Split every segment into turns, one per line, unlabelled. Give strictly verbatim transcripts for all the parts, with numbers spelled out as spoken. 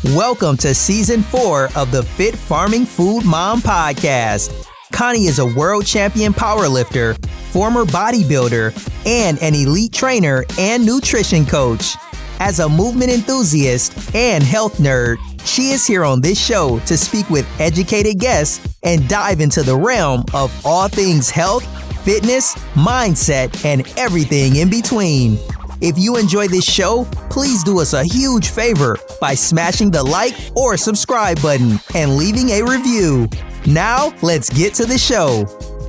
Welcome to season four of the Fit Farming Food Mom podcast. Connie is a world champion powerlifter, former bodybuilder, and an elite trainer and nutrition coach. As a movement enthusiast and health nerd, she is here on this show to speak with educated guests and dive into the realm of all things health, fitness, mindset, and everything in between. If you enjoy this show, please do us a huge favor by smashing the like or subscribe button and leaving a review. Now, let's get to the show.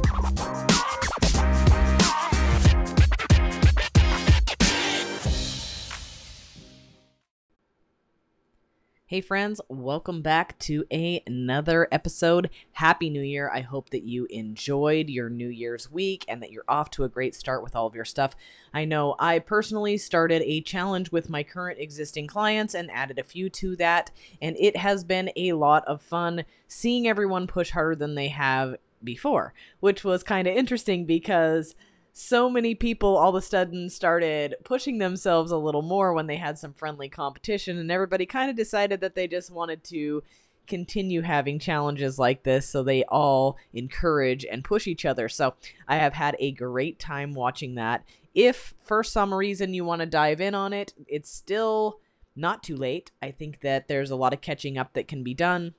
Hey friends, welcome back to a, another episode. Happy New Year. I hope that you enjoyed your New Year's week and that you're off to a great start with all of your stuff. I know I personally started a challenge with my current existing clients and added a few to that, and it has been a lot of fun seeing everyone push harder than they have before, which was kind of interesting because so many people all of a sudden started pushing themselves a little more when they had some friendly competition, and everybody kind of decided that they just wanted to continue having challenges like this, so they all encourage and push each other. So I have had a great time watching that. If for some reason you want to dive in on it, it's still not too late. I think that there's a lot of catching up that can be done,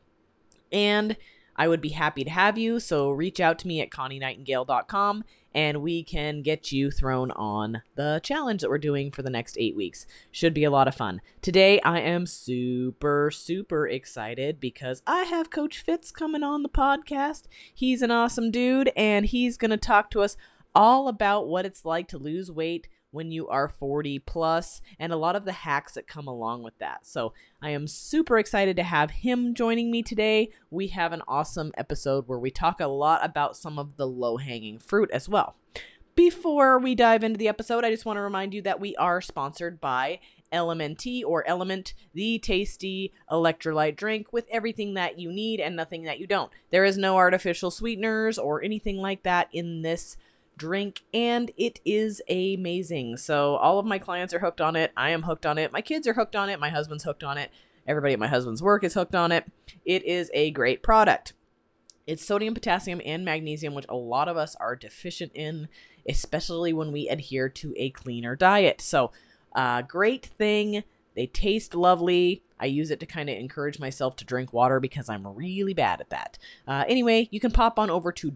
and I would be happy to have you. So reach out to me at connie nightingale dot com and we can get you thrown on the challenge that we're doing for the next eight weeks. Should be a lot of fun. Today, I am super, super excited because I have Coach Fitz coming on the podcast. He's an awesome dude, and he's going to talk to us all about what it's like to lose weight when you are forty plus, and a lot of the hacks that come along with that. So I am super excited to have him joining me today. We have an awesome episode where we talk a lot about some of the low-hanging fruit as well. Before we dive into the episode, I just want to remind you that we are sponsored by L M N T or Element, the tasty electrolyte drink with everything that you need and nothing that you don't. There is no artificial sweeteners or anything like that in this drink, and it is amazing. So all of my clients are hooked on it. I am hooked on it. My kids are hooked on it. My husband's hooked on it. Everybody at my husband's work is hooked on it. It is a great product. It's sodium, potassium, and magnesium, which a lot of us are deficient in, especially when we adhere to a cleaner diet. So uh, great thing. They taste lovely. I use it to kind of encourage myself to drink water because I'm really bad at that. Uh, anyway, you can pop on over to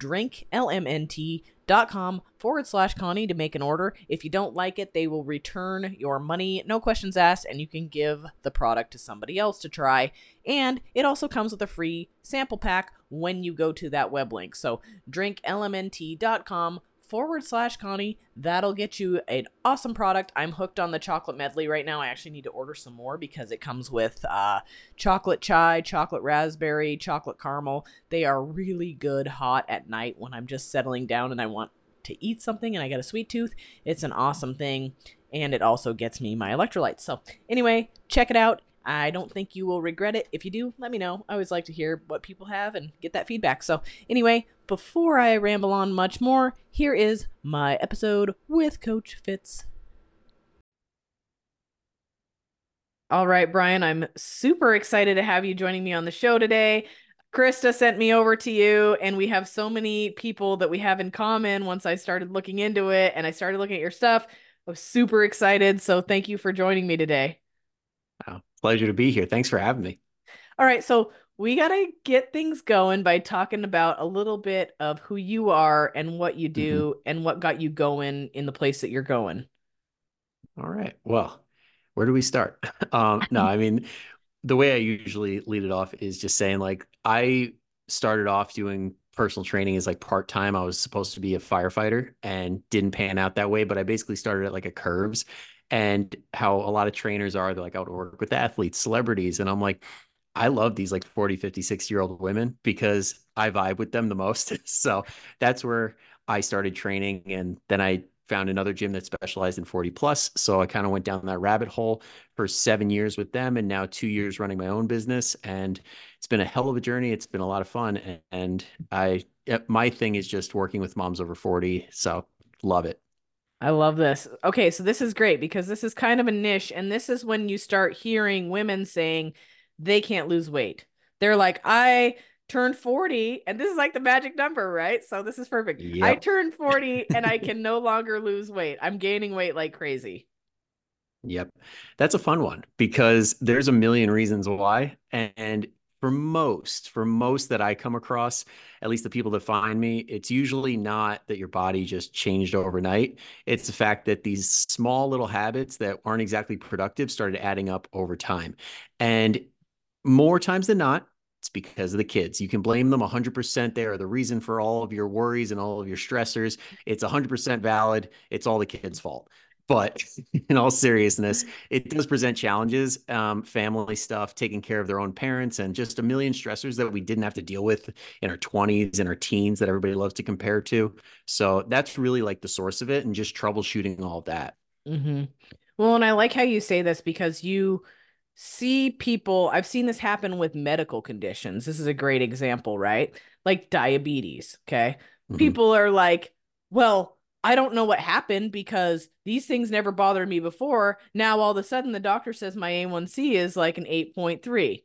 drinklmnt.com forward slash Connie to make an order. If you don't like it, they will return your money, no questions asked, and you can give the product to somebody else to try. And it also comes with a free sample pack when you go to that web link. So drinklmnt.com forward slash Connie. That'll get you an awesome product. I'm hooked on the chocolate medley right now. I actually need to order some more because it comes with uh, chocolate chai, chocolate raspberry, chocolate caramel. They are really good hot at night when I'm just settling down and I want to eat something and I got a sweet tooth. It's an awesome thing, and it also gets me my electrolytes. So anyway, check it out. I don't think you will regret it. If you do, let me know. I always like to hear what people have and get that feedback. So anyway, before I ramble on much more, here is my episode with Coach Fitz. All right, Brian, I'm super excited to have you joining me on the show today. Krista sent me over to you, and we have so many people that we have in common once I started looking into it and I started looking at your stuff. I was super excited. So thank you for joining me today.
Wow. Pleasure to be here. Thanks for having me.
All right. So we got to get things going by talking about a little bit of who you are and what you do mm-hmm. and what got you going in the place that you're going.
All right. Well, where do we start? um, no, I mean, the way I usually lead it off is just saying, like, I started off doing personal training as like part-time. I was supposed to be a firefighter and didn't pan out that way, but I basically started at like a Curves. And how a lot of trainers are, they're like, out to work with athletes, celebrities. And I'm like, I love these like forty, fifty, sixty year old women because I vibe with them the most. So that's where I started training. And then I found another gym that specialized in forty plus. So I kind of went down that rabbit hole for seven years with them, and now two years running my own business. And it's been a hell of a journey. It's been a lot of fun. And I, my thing is just working with moms over forty. So love it.
I love this. Okay, so this is great because this is kind of a niche, and this is when you start hearing women saying, they can't lose weight. They're like, I turned forty, and this is like the magic number, right? So this is perfect. I
Yep.
turned forty and I can no longer lose weight. I'm gaining weight like crazy.
Yep. That's a fun one because there's a million reasons why. And for most, for most that I come across, at least the people that find me, it's usually not that your body just changed overnight. It's the fact that these small little habits that aren't exactly productive started adding up over time. And more times than not, it's because of the kids. You can blame them one hundred percent. They are the reason for all of your worries and all of your stressors. It's one hundred percent valid. It's all the kids' fault. But in all seriousness, it does present challenges, um, family stuff, taking care of their own parents, and just a million stressors that we didn't have to deal with in our twenties and our teens that everybody loves to compare to. So that's really like the source of it and just troubleshooting all of that.
Mm-hmm. Well, and I like how you say this because you see people, I've seen this happen with medical conditions. This is a great example, right? Like diabetes, okay?
Mhm.
People are like, well, I don't know what happened because these things never bothered me before. Now all of a sudden the doctor says my A one C is like an eight point three.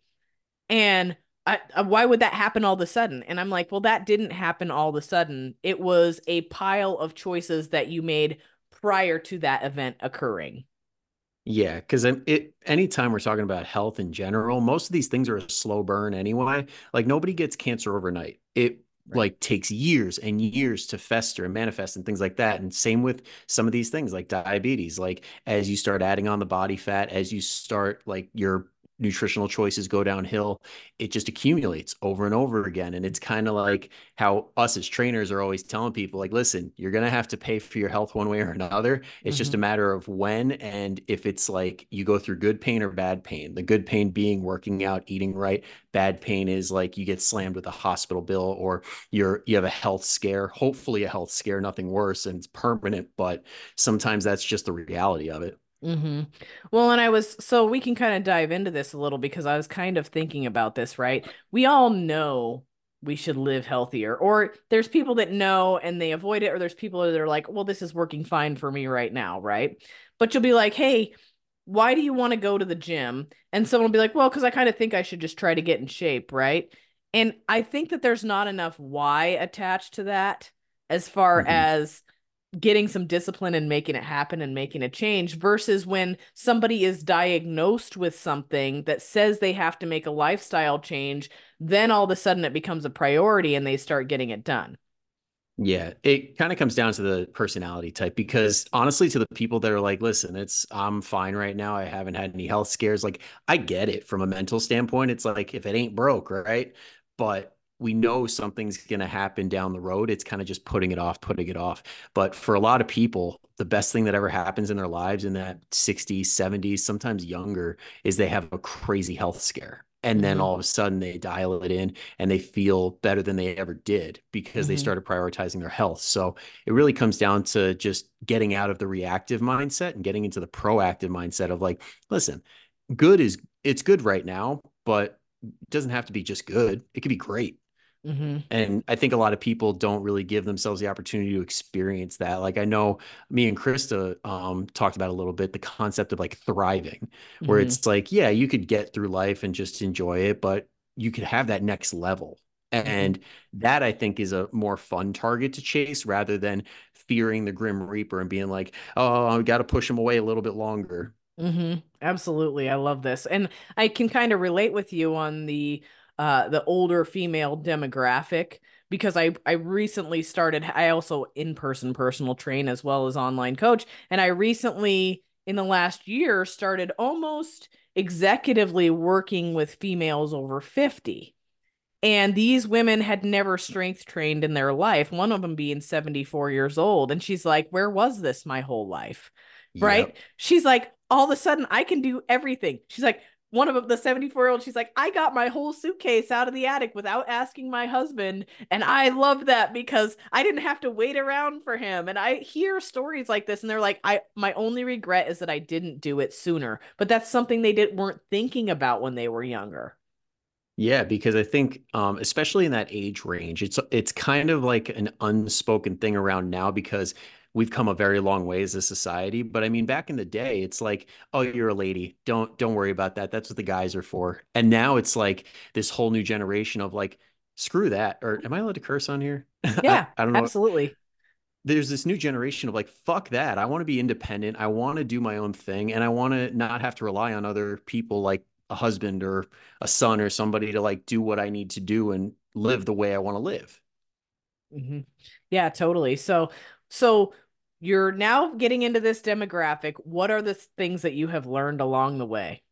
And I, uh, why would that happen all of a sudden? And I'm like, well, that didn't happen all of a sudden. It was a pile of choices that you made prior to that event occurring.
Yeah, because it anytime we're talking about health in general, most of these things are a slow burn anyway. Like nobody gets cancer overnight. It
Right.
like takes years and years to fester and manifest and things like that. And same with some of these things like diabetes. Like as you start adding on the body fat, as you start like your nutritional choices go downhill, it just accumulates over and over again. And it's kind of like how us as trainers are always telling people, like, listen, you're going to have to pay for your health one way or another. It's just
Mm-hmm.
a matter of when and if it's like you go through good pain or bad pain. The good pain being working out, eating right. Bad pain is like you get slammed with a hospital bill or you're you have a health scare, hopefully a health scare, nothing worse and it's permanent, but sometimes that's just the reality of it.
Mm-hmm. Well, and I was, so we can kind of dive into this a little because I was kind of thinking about this, right? We all know we should live healthier, or there's people that know and they avoid it, or there's people that are like, well, this is working fine for me right now, right? But you'll be like, hey, why do you want to go to the gym? And someone will be like, well, because I kind of think I should just try to get in shape, right? And I think that there's not enough why attached to that as far
Mhm.
as getting some discipline and making it happen and making a change versus when somebody is diagnosed with something that says they have to make a lifestyle change, then all of a sudden it becomes a priority and they start getting it done.
Yeah, it kind of comes down to the personality type because honestly, to the people that are like, listen, it's I'm fine right now. I haven't had any health scares. Like, I get it from a mental standpoint. It's like if it ain't broke, right? But we know something's going to happen down the road. It's kind of just putting it off, putting it off. But for a lot of people, the best thing that ever happens in their lives in that sixties, seventies, sometimes younger, is they have a crazy health scare. And then
Mm-hmm.
all of a sudden they dial it in and they feel better than they ever did because they
Mm-hmm.
started prioritizing their health. So it really comes down to just getting out of the reactive mindset and getting into the proactive mindset of like, listen, good is it's good right now, but it doesn't have to be just good. It could be great.
Mm-hmm.
And I think a lot of people don't really give themselves the opportunity to experience that. Like I know me and Krista um, talked about a little bit the concept of like thriving, where
Mm-hmm.
it's like, yeah, you could get through life and just enjoy it, but you could have that next level.
Mm-hmm.
And that I think is a more fun target to chase rather than fearing the Grim Reaper and being like, oh, I got to push him away a little bit longer.
Mm-hmm. Absolutely. I love this. And I can kind of relate with you on the uh the older female demographic because I I recently started I also in-person personal train as well as online coach and I recently in the last year started almost executively working with females over fifty. And these women had never strength trained in their life, one of them being seventy-four years old. And she's like, where was this my whole life? Right?
Yep.
She's like, all of a sudden, I can do everything. She's like, one of them, the seventy-four year old, she's like, I got my whole suitcase out of the attic without asking my husband. And I love that because I didn't have to wait around for him. And I hear stories like this, and they're like, I my only regret is that I didn't do it sooner. But that's something they didn't weren't thinking about when they were younger.
Yeah, because I think, um, especially in that age range, it's it's kind of like an unspoken thing around now because we've come a very long way as a society. But I mean, back in the day, it's like, oh, you're a lady. Don't don't worry about that. That's what the guys are for. And now it's like this whole new generation of like, screw that. Or am I allowed to curse on here? I,
Yeah,
I don't know.
absolutely.
There's this new generation of like, fuck that. I want to be independent. I want to do my own thing. And I want to not have to rely on other people like a husband or a son or somebody to like do what I need to do and live the way I want to live.
hmm Yeah, totally. So, so you're now getting into this demographic. What are the things that you have learned along the way?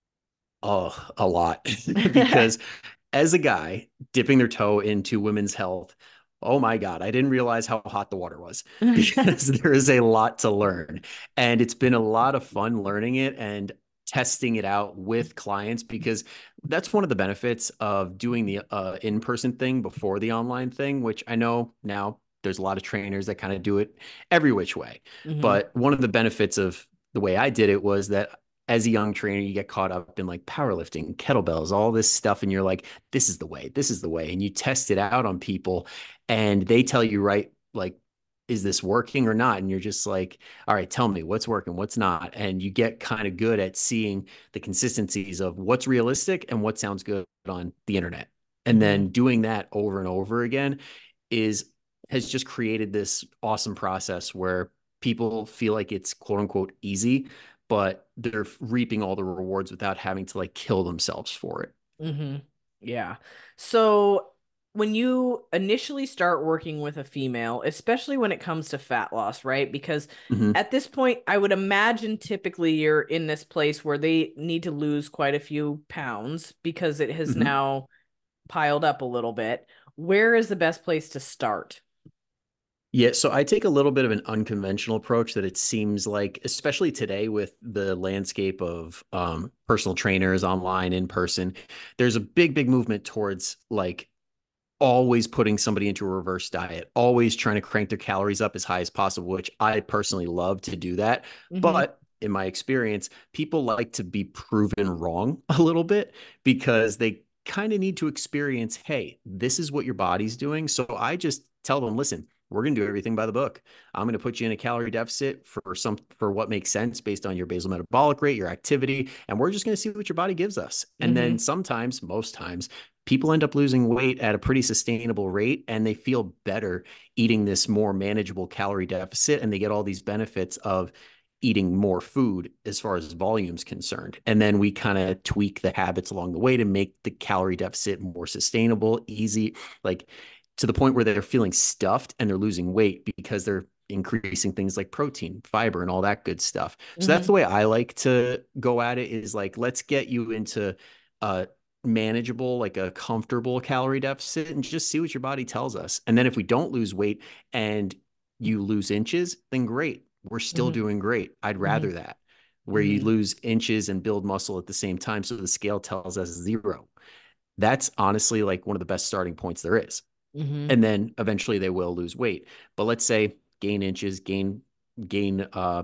Oh, a lot. Because as a guy dipping their toe into women's health, oh my God, I didn't realize how hot the water was because there is a lot to learn. And it's been a lot of fun learning it and testing it out with clients because that's one of the benefits of doing the uh, in-person thing before the online thing, which I know now there's a lot of trainers that kind of do it every which way.
hmm
But one of the benefits of the way I did it was that as a young trainer, you get caught up in like powerlifting, kettlebells, all this stuff. And you're like, this is the way, this is the way. And you test it out on people and they tell you, right, like, is this working or not? And you're just like, all right, tell me what's working, what's not. And you get kind of good at seeing the consistencies of what's realistic and what sounds good on the internet. And
hmm
then doing that over and over again is has just created this awesome process where people feel like it's quote unquote easy, but they're reaping all the rewards without having to like kill themselves for it.
hmm Yeah. So when you initially start working with a female, especially when it comes to fat loss, right? Because
Mm-hmm.
at this point, I would imagine typically you're in this place where they need to lose quite a few pounds because it has
Mm-hmm.
now piled up a little bit. Where is the best place to start?
Yeah, so I take a little bit of an unconventional approach that it seems like, especially today with the landscape of um, personal trainers online, in person, there's a big, big movement towards like always putting somebody into a reverse diet, always trying to crank their calories up as high as possible, which I personally love to do that.
hmm
But in my experience, people like to be proven wrong a little bit because they kind of need to experience, hey, this is what your body's doing. So I just tell them, listen, we're going to do everything by the book. I'm going to put you in a calorie deficit for some for what makes sense based on your basal metabolic rate, your activity, and we're just going to see what your body gives us. And
hmm
then sometimes, most times, people end up losing weight at a pretty sustainable rate and they feel better eating this more manageable calorie deficit and they get all these benefits of eating more food as far as volume's concerned. And then we kind of tweak the habits along the way to make the calorie deficit more sustainable, easy, like to the point where they're feeling stuffed and they're losing weight because they're increasing things like protein, fiber, and all that good stuff. So that's
hmm
the way I like to go at it is like, let's get you into uh manageable, like a comfortable calorie deficit and just see what your body tells us. And then if we don't lose weight and you lose inches, then great. We're still
hmm
doing great. I'd
hmm
rather that where you
hmm
lose inches and build muscle at the same time. So the scale tells us zero. That's honestly like one of the best starting points there is.
hmm
And then eventually they will lose weight. But let's say gain inches, gain, gain uh,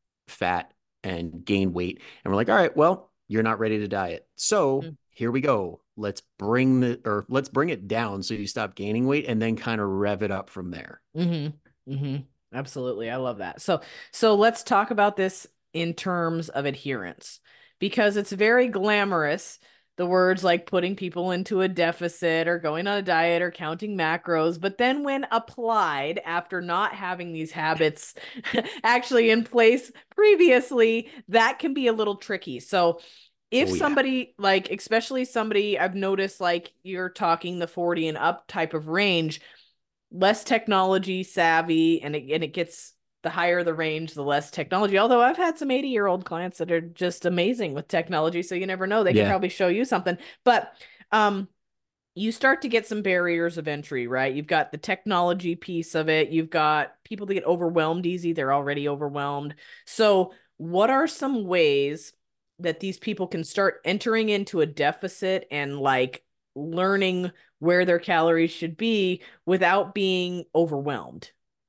fat and gain weight. And we're like, all right, well, you're not ready to diet. So here we go. Let's bring the or let's bring it down so you stop gaining weight and then kind of rev it up from there.
hmm hmm Absolutely. I love that. So, so let's talk about this in terms of adherence because it's very glamorous. The words like putting people into a deficit or going on a diet or counting macros. But then when applied after not having these habits actually in place previously, that can be a little tricky. So if
Oh yeah.
somebody like, especially somebody I've noticed like you're talking the forty and up type of range, less technology savvy and it, and it gets the higher the range, the less technology. Although I've had some eighty year old clients that are just amazing with technology. So you never know. They could
Yeah.
probably show you something. But um, you start to get some barriers of entry, right? You've got the technology piece of it. You've got people that get overwhelmed easy. They're already overwhelmed. So what are some ways that these people can start entering into a deficit and like learning where their calories should be without being overwhelmed?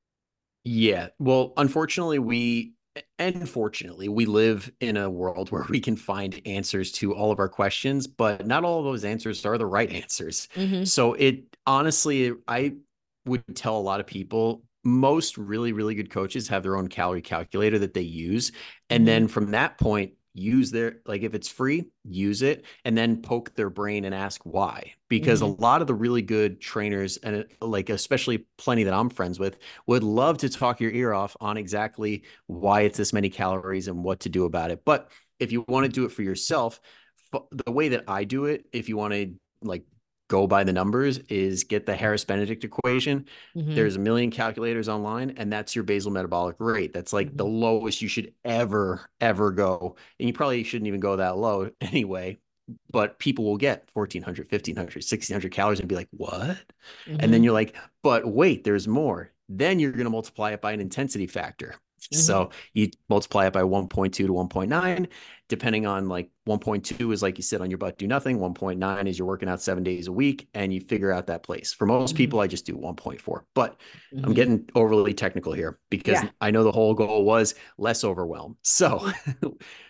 Yeah. Well, unfortunately, we and fortunately, we live in a world where we can find answers to all of our questions, but not all of those answers are the right answers.
Mm-hmm.
So it honestly, I would tell a lot of people most really, really good coaches have their own calorie calculator that they use. And
Mm-hmm.
then from that point, use their, like, if it's free, use it, and then poke their brain and ask why. Because a
Mm-hmm.
lot of the really good trainers, and like especially plenty that I'm friends with, would love to talk your ear off on exactly why it's this many calories and what to do about it. But if you want to do it for yourself, the way that I do it, if you want to like go by the numbers, is get the Harris Benedict equation.
Mm-hmm.
There's a million calculators online, and that's your basal metabolic rate. That's like the
Mm-hmm.
lowest you should ever, ever go. And you probably shouldn't even go that low anyway. But people will get fourteen hundred, fifteen hundred, sixteen hundred calories and be like, what? And then
Mm-hmm.
you're like, but wait, there's more. Then you're going to multiply it by an intensity factor.
Mm-hmm.
So you multiply it by one point two to one point nine, depending on, like, one point two is like you sit on your butt, do nothing. one point nine is you're working out seven days a week, and you figure out that place. For most
Mm-hmm.
people, I just do one point four, but I'm
Mm-hmm.
getting overly technical here because
Yeah.
I know the whole goal was less overwhelm. So
Mm-hmm.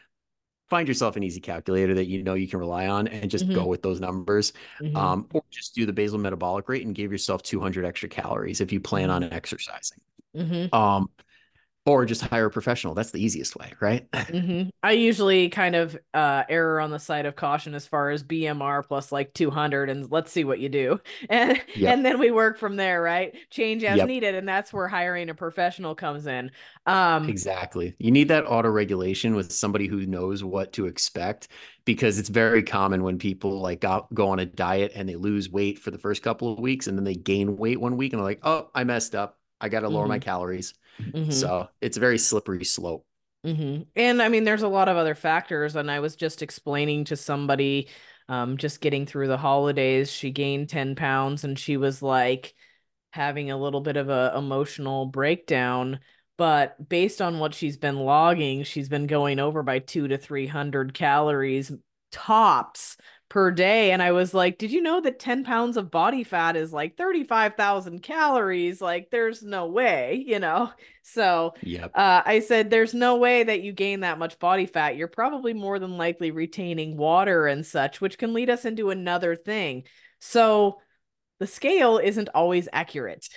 find yourself an easy calculator that you know you can rely on and just
Mm-hmm.
go with those numbers.
Mm-hmm.
Um, or just do the basal metabolic rate and give yourself two hundred extra calories if you plan on exercising.
Mm-hmm.
Um, or just hire a professional. That's the easiest way, right?
Mm-hmm. I usually kind of uh err on the side of caution as far as B M R plus like two hundred, and let's see what you do. And
Yep.
and then we work from there, right? Change as
Yep.
needed, and that's where hiring a professional comes in. Um
Exactly. You need that auto regulation with somebody who knows what to expect, because it's very common when people like go, go on a diet and they lose weight for the first couple of weeks, and then they gain weight one week and they're like, oh, I messed up. I got to lower my
mhm,
calories.
mhm.
So it's a very slippery slope.
hmm And I mean, there's a lot of other factors. And I was just explaining to somebody, um, just getting through the holidays, she gained ten pounds and she was like having a little bit of a emotional breakdown. But based on what she's been logging, she's been going over by two to three hundred calories tops per day. And I was like, did you know that ten pounds of body fat is like thirty-five thousand calories? Like, there's no way, you know? So,
Yep.
uh, I said, there's no way that you gain that much body fat. You're probably more than likely retaining water and such, which can lead us into another thing. So the scale isn't always accurate.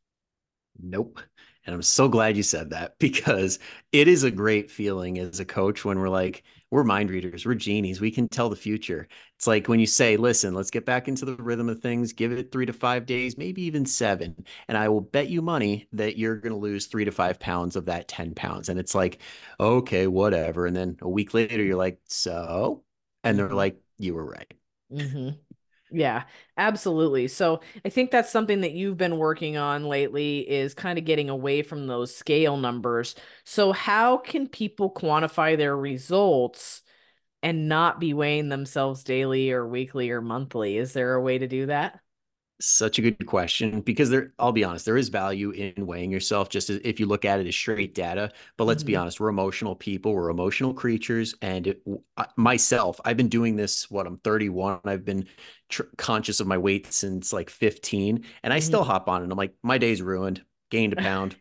Nope. And I'm so glad you said that, because it is a great feeling as a coach when we're like, we're mind readers, we're genies, we can tell the future. It's like when you say, listen, let's get back into the rhythm of things, give it three to five days, maybe even seven. And I will bet you money that you're going to lose three to five pounds of that ten pounds. And it's like, okay, whatever. And then a week later, you're like, so, and they're
Mm-hmm.
like, you were right.
Mm-hmm. Yeah, absolutely. So I think that's something that you've been working on lately is kind of getting away from those scale numbers. So how can people quantify their results and not be weighing themselves daily or weekly or monthly? Is there a way to do that?
Such a good question, because there, I'll be honest, there is value in weighing yourself just as, if you look at it as straight data. But let's be
Mm-hmm.
honest, we're emotional people, we're emotional creatures. And it, myself, I've been doing this, what, I'm thirty-one. I've been tr- conscious of my weight since like fifteen, and I still
Mm-hmm.
hop on and I'm like, my day's ruined, gained a pound.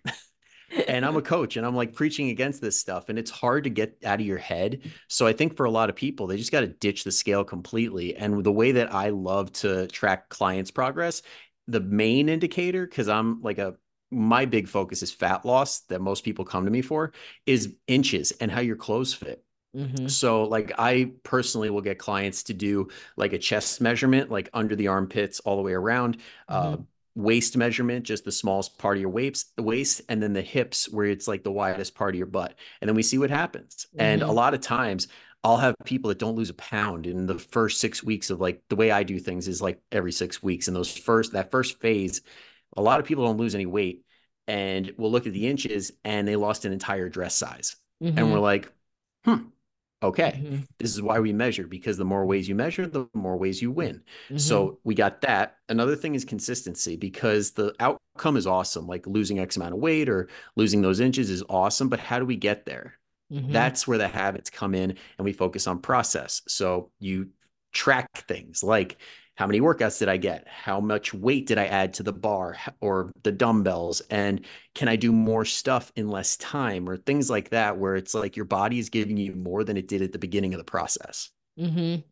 And I'm a coach and I'm like preaching against this stuff, and it's hard to get out of your head. So I think for a lot of people, they just got to ditch the scale completely. And the way that I love to track clients' progress, the main indicator, because I'm like a, my big focus is fat loss that most people come to me for, is inches and how your clothes fit.
Mm-hmm.
So like I personally will get clients to do like a chest measurement, like under the armpits all the way around, uh,
Mm-hmm.
waist measurement, just the smallest part of your waist, waist, and then the hips where it's like the widest part of your butt. And then we see what happens. And a
Mm-hmm.
lot of times I'll have people that don't lose a pound in the first six weeks of, like, the way I do things is like every six weeks. And those first, that first phase, a lot of people don't lose any weight, and we'll look at the inches and they lost an entire dress size. And we're
Mm-hmm.
like, hmm, okay,
Mm-hmm.
this is why we measure, because the more ways you measure, the more ways you win.
Mm-hmm.
So we got that. Another thing is consistency, because the outcome is awesome. Like losing X amount of weight or losing those inches is awesome. But how do we get there?
Mm-hmm.
That's where the habits come in, and we focus on process. So you track things like, how many workouts did I get? How much weight did I add to the bar or the dumbbells? And can I do more stuff in less time, or things like that, where it's like your body is giving you more than it did at the beginning of the process?
Mm-hmm.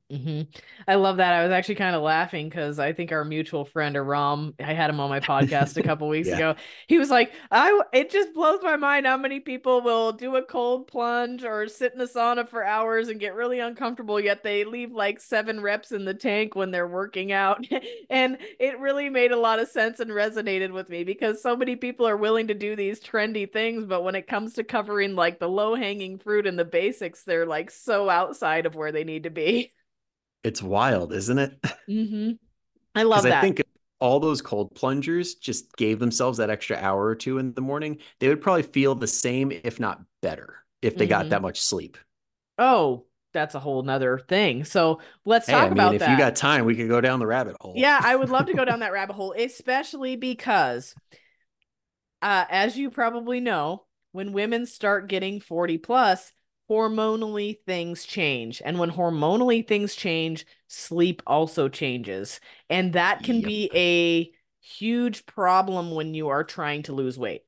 hmm I love that. I was actually kind of laughing because I think our mutual friend Aram, I had him on my podcast a couple weeks
Yeah.
ago. He was like, "I." It just blows my mind how many people will do a cold plunge or sit in the sauna for hours and get really uncomfortable, yet they leave like seven reps in the tank when they're working out. And it really made a lot of sense and resonated with me because so many people are willing to do these trendy things, but when it comes to covering like the low hanging fruit and the basics, they're like so outside of where they need to be.
It's wild, isn't it?
hmm I
Because
love
I
that.
think if all those cold plungers just gave themselves that extra hour or two in the morning, they would probably feel the same, if not better, if they got
hmm
that much sleep.
Oh, that's a whole nother thing. So let's
Hey, I
talk
mean,
about
if you
that.
got time, we could go down the rabbit hole.
Yeah, I would love to go down that rabbit hole, especially because, uh, as you probably know, when women start getting forty plus, hormonally things change. And when hormonally things change, sleep also changes. And that can
Yep.
be a huge problem when you are trying to lose weight.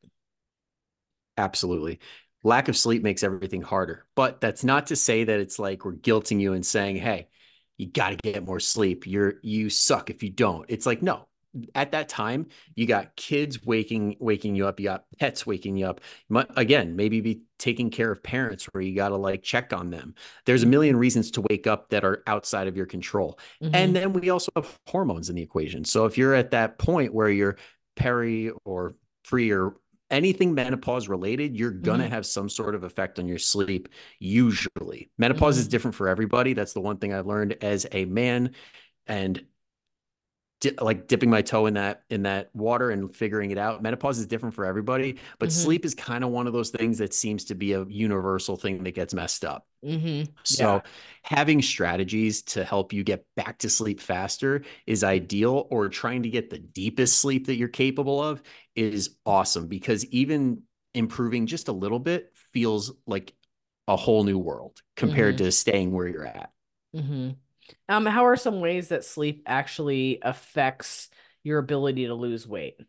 Absolutely. Lack of sleep makes everything harder. But that's not to say that it's like we're guilting you and saying, hey, you got to get more sleep. You're you suck if you don't. It's like, no. At that time, you got kids waking waking you up, you got pets waking you up. Again, maybe be taking care of parents where you got to like check on them. There's a million
hmm
reasons to wake up that are outside of your control. And
hmm
then we also have hormones in the equation. So if you're at that point where you're peri or pre or anything menopause related, you're going to
hmm
have some sort of effect on your sleep. Usually menopause is
hmm
different for everybody. That's the one thing I've learned as a man, and di- like dipping my toe in that in that water and figuring it out. Menopause is different for everybody, but
hmm
sleep is kind of one of those things that seems to be a universal thing that gets messed up.
hmm Yeah.
So, having strategies to help you get back to sleep faster is ideal, or trying to get the deepest sleep that you're capable of is awesome, because even improving just a little bit feels like a whole new world compared
hmm
to staying where you're at.
hmm Um, how are some ways that sleep actually affects your ability to lose weight?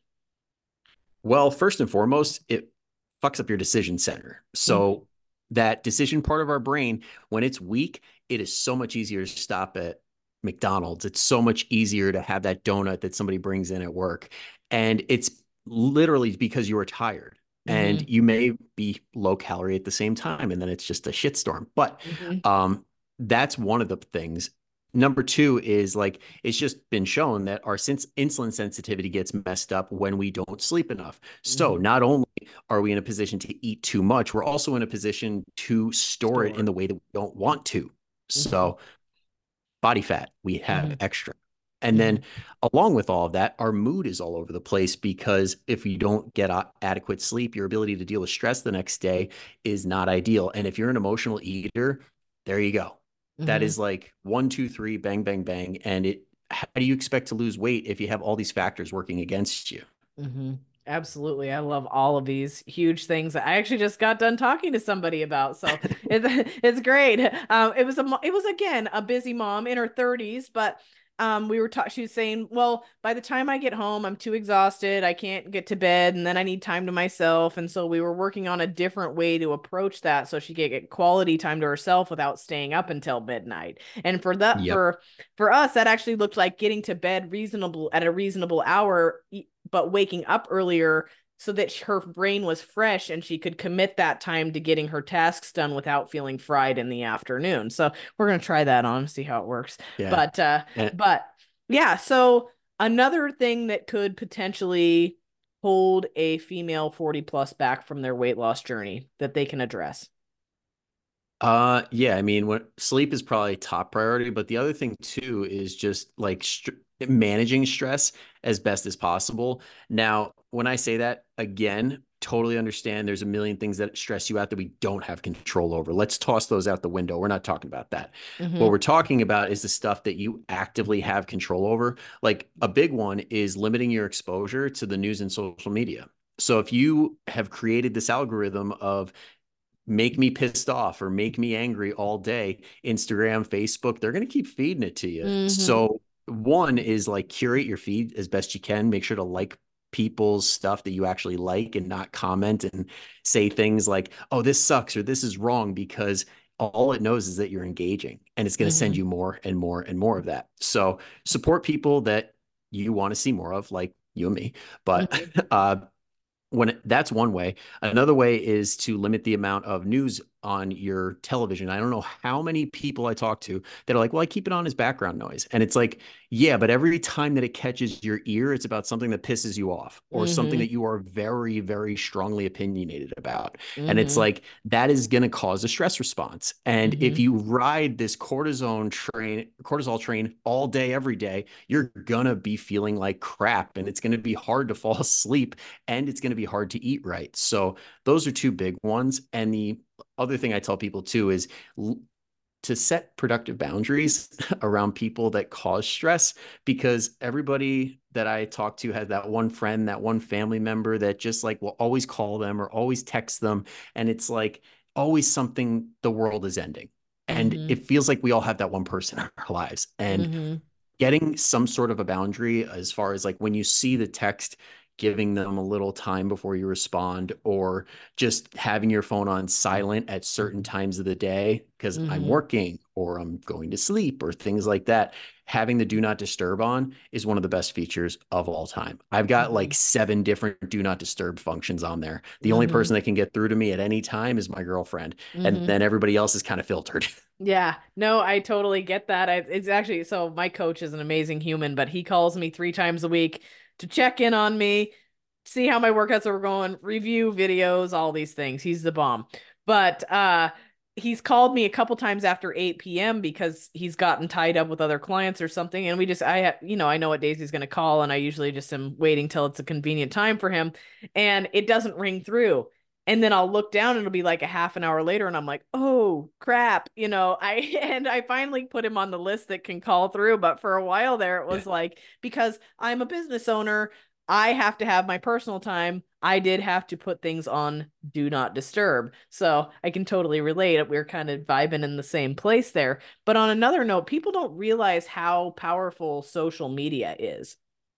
Well, first and foremost, it fucks up your decision center.
hmm
So, that decision part of our brain, when it's weak, it is so much easier to stop at McDonald's. It's so much easier to have that donut that somebody brings in at work. And it's literally because you are tired, and
hmm
you may be low calorie at the same time. And then it's just a shitstorm. But
hmm
um, that's one of the things. Number two is like it's just been shown that our sens- insulin sensitivity gets messed up when we don't sleep enough. So
hmm
not only are we in a position to eat too much, we're also in a position to store it in
Store.
the way that we don't want to.
hmm
So body fat, we have
hmm
extra. And then
hmm
along with all of that, our mood is all over the place, because if you don't get a- adequate sleep, your ability to deal with stress the next day is not ideal. And if you're an emotional eater, there you go. That
hmm
is like one, two, three, bang, bang, bang. And it, how do you expect to lose weight if you have all these factors working against you?
hmm Absolutely. I love all of these huge things that I actually just got done talking to somebody about. So it's it's great. Um, it was a mo- it was again a busy mom in her thirties, but um, we were talking. She was saying, "Well, by the time I get home, I'm too exhausted. I can't get to bed, and then I need time to myself." And so we were working on a different way to approach that, so she could get quality time to herself without staying up until midnight. And for that,
Yep.
for for us, that actually looked like getting to bed reasonable at a reasonable hour, e- but waking up earlier so that her brain was fresh and she could commit that time to getting her tasks done without feeling fried in the afternoon. So we're going to try that on, see how it works.
Yeah.
But uh
And
but yeah, so another thing that could potentially hold a female forty plus back from their weight loss journey that they can address.
Uh, yeah, I mean, what sleep is probably top priority, but the other thing too is just like str managing stress as best as possible. Now, when I say that, again, totally understand there's a million things that stress you out that we don't have control over. Let's toss those out the window. We're not talking about that. What
Mm-hmm.
we're talking about is the stuff that you actively have control over. Like a big one is limiting your exposure to the news and social media. So if you have created this algorithm of make me pissed off or make me angry all day, Instagram, Facebook, they're going to keep feeding it to you.
Mm-hmm.
So, one is like curate your feed as best you can. Make sure to like people's stuff that you actually like, and not comment and say things like, oh, this sucks or this is wrong, because all it knows is that you're engaging, and it's going to send
Mm-hmm.
you more and more and more of that. So support people that you want to see more of, like you and me. But
Mm-hmm.
uh, when it, that's one way. Another way is to limit the amount of news on your television. I don't know how many people I talk to that are like, well, I keep it on as background noise. And it's like, yeah, but every time that it catches your ear, it's about something that pisses you off or something
Mm-hmm.
that you are very, very strongly opinionated about. And it's
Mm-hmm.
like, that is going to cause a stress response. And
Mm-hmm.
if you ride this cortisone train, cortisol train all day, every day, you're going to be feeling like crap, and it's going to be hard to fall asleep, and it's going to be hard to eat right. So those are two big ones. And the other thing I tell people too is to set productive boundaries around people that cause stress, because everybody that I talk to has that one friend, that one family member that just like will always call them or always text them. And it's like always something, the world is ending. And
Mm-hmm.
it feels like we all have that one person in our lives. And
Mm-hmm.
getting some sort of a boundary as far as like when you see the text, giving them a little time before you respond, or just having your phone on silent at certain times of the day because I'm
Mm-hmm.
working or I'm going to sleep or things like that. Having the do not disturb on is one of the best features of all time. I've got
Mm-hmm.
like seven different do not disturb functions on there. The only
Mm-hmm.
person that can get through to me at any time is my girlfriend, and
Mm-hmm.
then everybody else is kind of filtered.
Yeah, no, I totally get that. I, it's actually, so my coach is an amazing human, but he calls me three times a week to check in on me, see how my workouts are going, review videos, all these things. He's the bomb. But uh he's called me a couple times after eight p m because he's gotten tied up with other clients or something. And we just, I have, you know, I know what days he's going to call, and I usually just am waiting till it's a convenient time for him. And it doesn't ring through. And then I'll look down and it'll be like a half an hour later and I'm like, oh crap, you know, I and I finally put him on the list that can call through. But for a while there, it
Yeah.
was like, because I'm a business owner, I have to have my personal time. I did have to put things on do not disturb. So I can totally relate. We're kind of vibing in the same place there. But on another note, people don't realize how powerful social media is.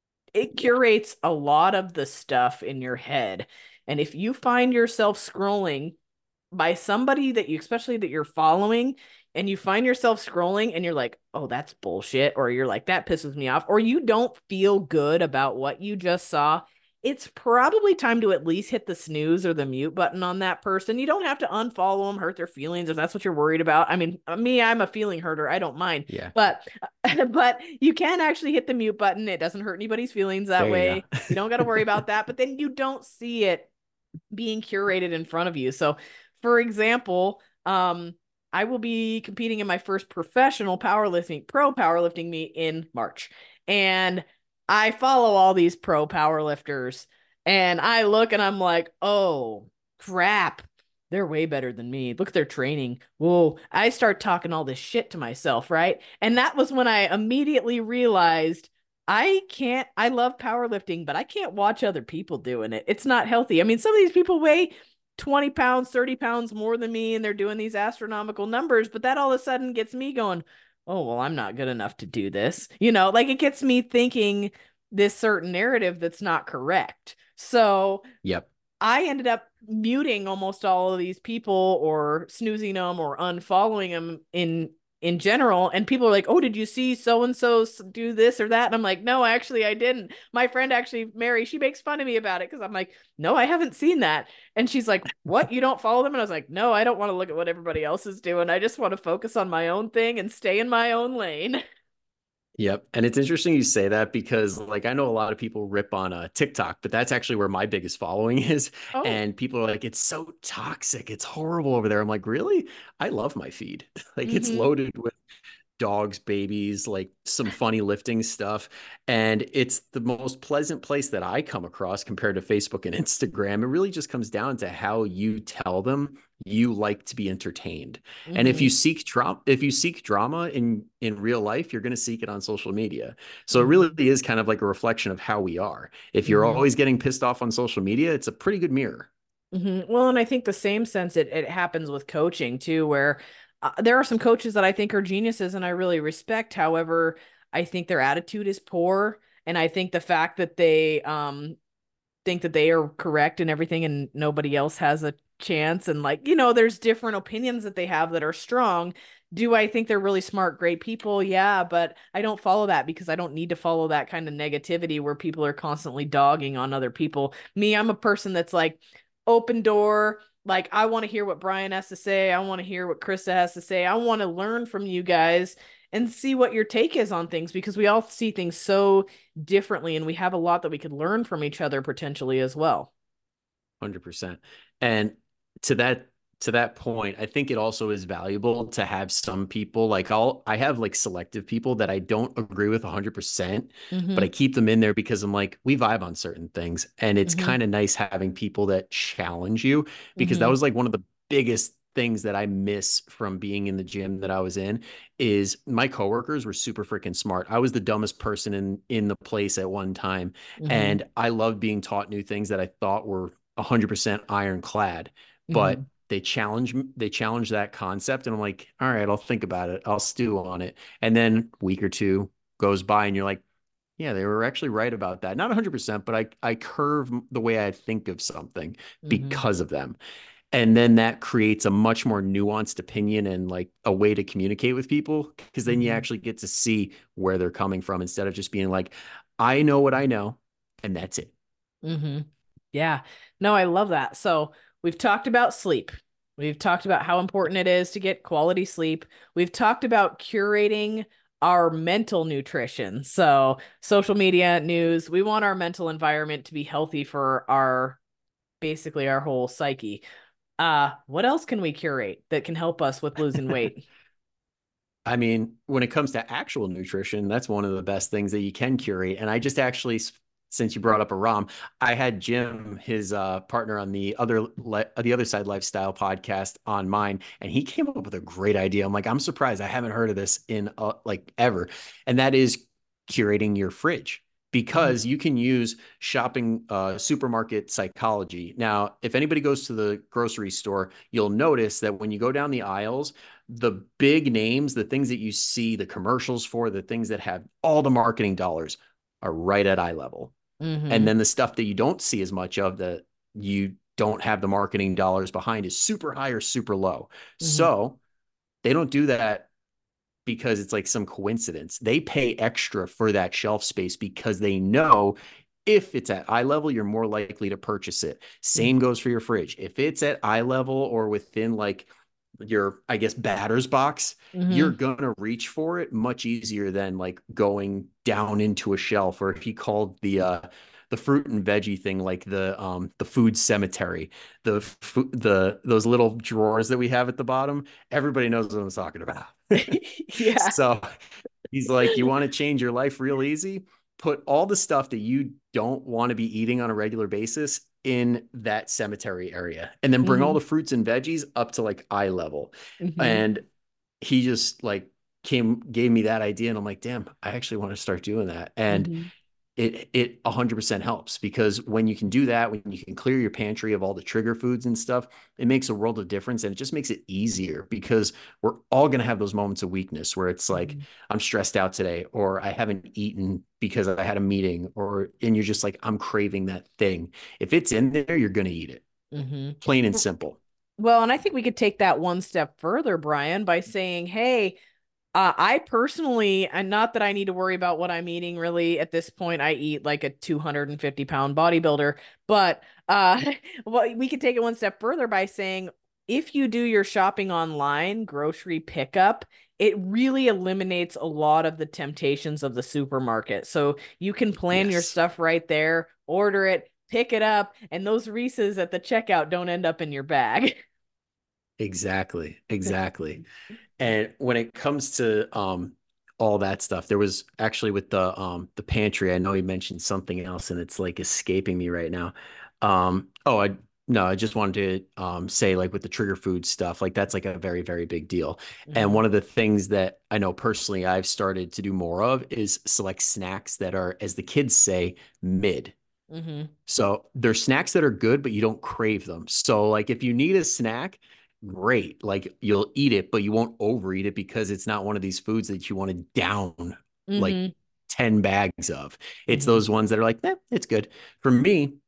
It
Yeah.
curates a lot of the stuff in your head. And if you find yourself scrolling by somebody that you, especially that you're following, and you find yourself scrolling and you're like, oh, that's bullshit, or you're like, that pisses me off, or you don't feel good about what you just saw, it's probably time to at least hit the snooze or the mute button on that person. You don't have to unfollow them, hurt their feelings if that's what you're worried about. I mean, me, I'm a feeling herder. I don't mind.
Yeah.
But but you can actually hit the mute button. It doesn't hurt anybody's feelings that
There you
way.
go.
You don't got to worry about that. But then you don't see it being curated in front of you. So, for example, um, I will be competing in my first professional powerlifting, pro powerlifting meet in March. And I follow all these pro powerlifters and I look and I'm like, oh, crap. They're way better than me. Look at their training. Whoa. I start talking all this shit to myself, right? And that was when I immediately realized I can't, I love powerlifting, but I can't watch other people doing it. It's not healthy. I mean, some of these people weigh twenty pounds, thirty pounds more than me, and they're doing these astronomical numbers, but that all of a sudden gets me going, oh, well, I'm not good enough to do this. You know, like it gets me thinking this certain narrative that's not correct. So
Yep.
I ended up muting almost all of these people or snoozing them or unfollowing them in in general. And people are like, oh, did you see so and so do this or that? And I'm like, no, actually I didn't. My friend actually, Mary, she makes fun of me about it because I'm like, no, I haven't seen that. And she's like, what, you don't follow them? And I was like, no, I don't want to look at what everybody else is doing. I just want to focus on my own thing and stay in my own lane.
Yep. And it's interesting you say that because like I know a lot of people rip on uh, TikTok, but that's actually where my biggest following is.
Oh.
And people are like, it's so toxic. It's horrible over there. I'm like, really? I love my feed. Like it's
Mm-hmm.
loaded with dogs, babies, like some funny lifting stuff. And it's the most pleasant place that I come across compared to Facebook and Instagram. It really just comes down to how you tell them you like to be entertained. And if
Mm-hmm.
you seek drama, if you seek drama in in real life, you're going to seek it on social media. So it really
Mm-hmm.
is kind of like a reflection of how we are. If you're
Mm-hmm.
always getting pissed off on social media, it's a pretty good mirror.
Mm-hmm. Well, and I think the same sense it, it happens with coaching too, where uh, there are some coaches that I think are geniuses and I really respect. However, I think their attitude is poor. And I think the fact that they um, think that they are correct and everything and nobody else has a chance. And like, you know, there's different opinions that they have that are strong. Do I think they're really smart, great people? Yeah, but I don't follow that because I don't need to follow that kind of negativity where people are constantly dogging on other people. Me, I'm a person that's like open door. Like, I want to hear what Brian has to say. I want to hear what Krista has to say. I want to learn from you guys and see what your take is on things because we all see things so differently and we have a lot that we could learn from each other potentially as well.
one hundred percent. And to that to that point, I think it also is valuable to have some people like I'll I have like selective people that I don't agree with one hundred percent,
Mm-hmm.
but I keep them in there because I'm like, we vibe on certain things. And it's
Mm-hmm.
kind of nice having people that challenge you because that
Mm-hmm.
was like one of the biggest things that I miss from being in the gym that I was in is my coworkers were super freaking smart. I was the dumbest person in in the place at one time.
Mm-hmm.
And I loved being taught new things that I thought were one hundred percent ironclad.
Mm-hmm.
But they challenge they challenge that concept and I'm like, all right, I'll think about it. I'll stew on it. And then a week or two goes by and you're like, yeah, they were actually right about that. Not one hundred percent, but I I curve the way I think of something
Mm-hmm.
because of them. And then that creates a much more nuanced opinion and like a way to communicate with people because then you
Mm-hmm.
actually get to see where they're coming from instead of just being like, I know what I know and that's it.
Mm-hmm. Yeah. No, I love that. So we've talked about sleep. We've talked about how important it is to get quality sleep. We've talked about curating our mental nutrition. So social media, news, we want our mental environment to be healthy for our basically our whole psyche. Uh, what else can we curate that can help us with losing weight?
I mean, when it comes to actual nutrition, that's one of the best things that you can curate. And I just actually, since you brought up Aram, I had Jim, his uh, partner on the other the other side lifestyle podcast on mine, and he came up with a great idea. I'm like, I'm surprised I haven't heard of this in uh, like ever, and that is curating your fridge because you can use shopping uh, supermarket psychology. Now, if anybody goes to the grocery store, you'll notice that when you go down the aisles, the big names, the things that you see the commercials for, the things that have all the marketing dollars are right at eye level. And
Mm-hmm.
then the stuff that you don't see as much of that you don't have the marketing dollars behind is super high or super low.
Mm-hmm.
So they don't do that because it's like some coincidence. They pay extra for that shelf space because they know if it's at eye level, you're more likely to purchase it. Same goes for your fridge. If it's at eye level or within like your, I guess, batter's box, you're
Mm-hmm.
going to reach for it much easier than like going down into a shelf. Or if he called the, uh, the fruit and veggie thing, like the, um, the food cemetery, the, the, those little drawers that we have at the bottom, everybody knows what I'm talking about.
Yeah.
So he's like, you want to change your life real easy? Put all the stuff that you don't want to be eating on a regular basis in that cemetery area and then bring all
Mm-hmm.
the fruits and veggies up to like eye level.
Mm-hmm.
And he just like came, gave me that idea. And I'm like, damn, I actually want to start doing that. And
Mm-hmm.
it it one hundred percent helps because when you can do that, when you can clear your pantry of all the trigger foods and stuff, it makes a world of difference and it just makes it easier because we're all going to have those moments of weakness where it's like
Mm-hmm.
I'm stressed out today or I haven't eaten because I had a meeting or and you're just like I'm craving that thing. If it's in there, you're going to eat it.
Mm-hmm.
Plain and simple.
Well, and I think we could take that one step further, Brian, by saying, hey, uh, I personally, and not that I need to worry about what I'm eating really at this point, I eat like a two hundred fifty pound bodybuilder, but uh, well, we could take it one step further by saying, if you do your shopping online, grocery pickup, it really eliminates a lot of the temptations of the supermarket. So you can plan your
Yes.
stuff right there, order it, pick it up, and those Reese's at the checkout don't end up in your bag.
Exactly. Exactly. And when it comes to um all that stuff, there was actually with the um the pantry, I know he mentioned something else and it's like escaping me right now. Um oh I no, I just wanted to um say like with the trigger food stuff, like that's like a very, very big deal. And
Mm-hmm.
one of the things that I know personally I've started to do more of is select snacks that are, as the kids say, mid.
Mm-hmm.
So there's snacks that are good, but you don't crave them. So like if you need a snack, great. Like you'll eat it, but you won't overeat it because it's not one of these foods that you want to down like
Mm-hmm.
ten bags of. It's
Mm-hmm.
those ones that are like, eh, it's good. For me,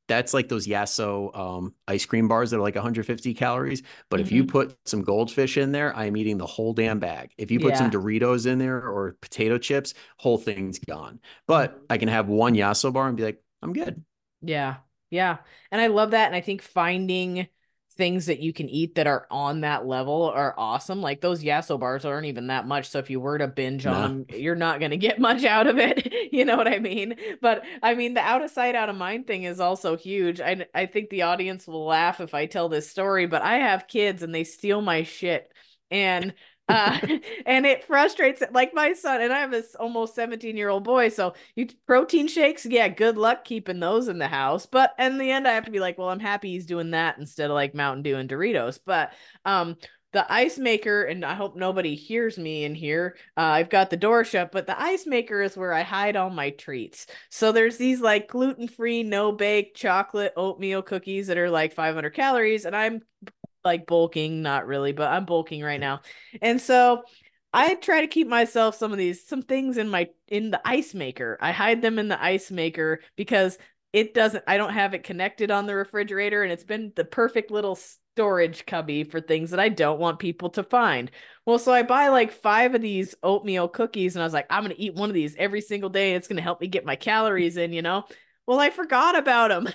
that's like those Yasso um, ice cream bars that are like one hundred fifty calories. But if you
Hmm.
put some goldfish in there, I am eating the whole damn bag. If you put some
Yeah.
Doritos in there or potato chips, whole thing's gone. But
Mhm.
I can have one Yasso bar and be like, I'm good.
Yeah. Yeah. And I love that. And I think finding things that you can eat that are on that level are awesome. Like those Yasso bars aren't even that much. So if you were to binge on
No.
them, you're not going to get much out of it. You know what I mean? But I mean, the out of sight, out of mind thing is also huge. I, I think the audience will laugh if I tell this story, but I have kids and they steal my shit. And uh and it frustrates like my son, and I have this almost seventeen year old boy, so you protein shakes, yeah, good luck keeping those in the house. But in the end I have to be like, well, I'm happy he's doing that instead of like Mountain Dew and Doritos. But um the ice maker, and I hope nobody hears me in here, uh, I've got the door shut, but the ice maker is where I hide all my treats. So there's these like gluten-free, no bake chocolate oatmeal cookies that are like five hundred calories, and I'm like bulking, not really, but I'm bulking right now. And so I try to keep myself some of these some things in my in the ice maker. I hide them in the ice maker because it doesn't I don't have it connected on the refrigerator, and it's been the perfect little storage cubby for things that I don't want people to find. Well, so I buy like five of these oatmeal cookies and I was like, I'm going to eat one of these every single day. It's going to help me get my calories in, you know? Well, I forgot about them.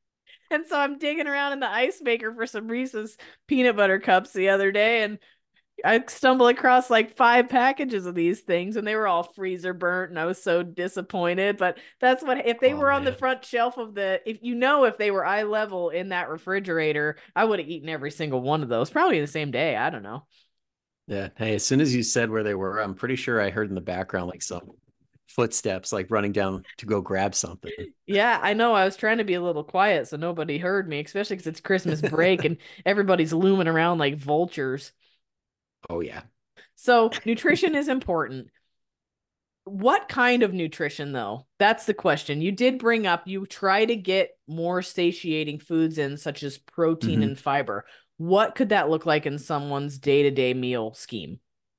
And so I'm digging around in the ice maker for some Reese's peanut butter cups the other day, and I stumbled across like five packages of these things, and they were all freezer burnt, and I was so disappointed. But that's what, if they
Oh
were on the
man.
front shelf of the, if you know, if they were eye level in that refrigerator, I would have eaten every single one of those, probably the same day. I don't know.
Yeah. Hey, as soon as you said where they were, I'm pretty sure I heard in the background like some footsteps like running down to go grab something.
Yeah, I know. I was trying to be a little quiet so nobody heard me, especially because it's Christmas break and everybody's looming around like vultures.
Oh yeah.
So nutrition is important. What kind of nutrition, though? That's the question. You did bring up you try to get more satiating foods in, such as protein
hmm
and fiber. What could that look like in someone's day-to-day meal scheme?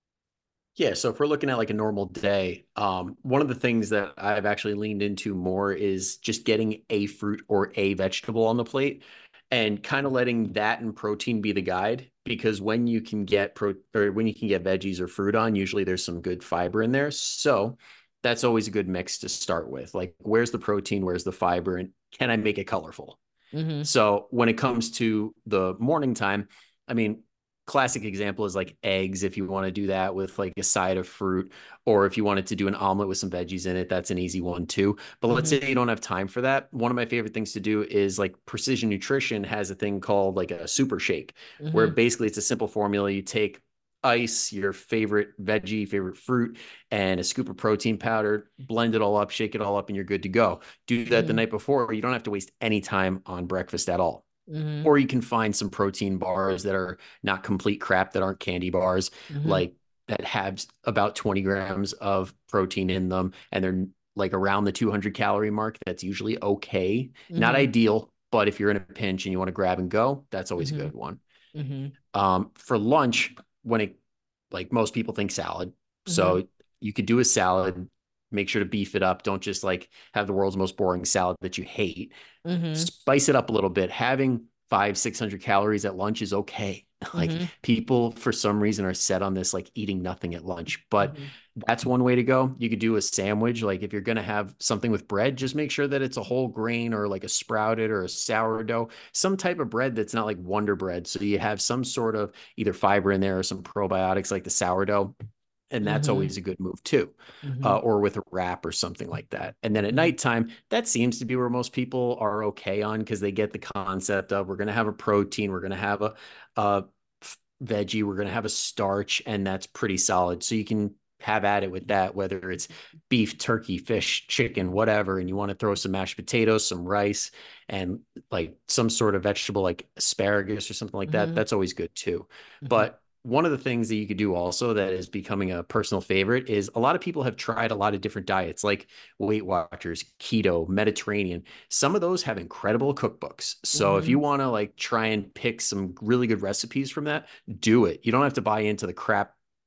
Yeah, so if we're looking at like a normal day, um, one of the things that I've actually leaned into more is just getting a fruit or a vegetable on the plate and kind of letting that and protein be the guide. Because when you can get pro or when you can get veggies or fruit on, usually there's some good fiber in there. So that's always a good mix to start with. Like, where's the protein? Where's the fiber? And can I make it colorful?
Mm-hmm.
So when it comes to the morning time, I mean, classic example is like eggs if you want to do that with like a side of fruit, or if you wanted to do an omelet with some veggies in it, that's an easy one too. But let's
Mm-hmm.
say you don't have time for that. One of my favorite things to do is like Precision Nutrition has a thing called like a super shake, where
Mm-hmm.
basically it's a simple formula. You take ice, your favorite veggie, favorite fruit, and a scoop of protein powder, blend it all up, shake it all up, and you're good to go. Do that the
Mm-hmm.
night before. You don't have to waste any time on breakfast at all.
Mm-hmm.
Or you can find some protein bars that are not complete crap, that aren't candy bars,
Mm-hmm.
like that have about twenty grams of protein in them. And they're like around the two hundred calorie mark. That's usually okay. Not
Mm-hmm.
ideal, but if you're in a pinch and you want to grab and go, that's always a
Mm-hmm.
good one.
Mm-hmm.
Um, for lunch, when it, like most people think salad.
Mm-hmm.
So you could do a salad, make sure to beef it up. Don't just like have the world's most boring salad that you hate.
Mm-hmm.
Spice it up a little bit. Having five, six hundred calories at lunch is okay. Like,
Mm-hmm.
people for some reason are set on this like eating nothing at lunch, but
Mm-hmm.
that's one way to go. You could do a sandwich. Like, if you're going to have something with bread, just make sure that it's a whole grain or like a sprouted or a sourdough, some type of bread that's not like Wonder Bread. So you have some sort of either fiber in there or some probiotics like the sourdough. And that's
Mm-hmm.
always a good move too,
Mm-hmm.
uh, or with a wrap or something like that. And then at nighttime, that seems to be where most people are okay on, because they get the concept of, we're going to have a protein, we're going to have a, a veggie, we're going to have a starch, and that's pretty solid. So you can have at it with that, whether it's beef, turkey, fish, chicken, whatever. And you want to throw some mashed potatoes, some rice, and like some sort of vegetable like asparagus or something like that.
Mm-hmm.
That's always good too.
Mm-hmm.
But one of the things that you could do also that is becoming a personal favorite is, a lot of people have tried a lot of different diets like Weight Watchers, keto, Mediterranean. Some of those have incredible cookbooks. So if
Mm-hmm.
you want to like try and pick some really good recipes from that, do it. You don't have to buy into the crap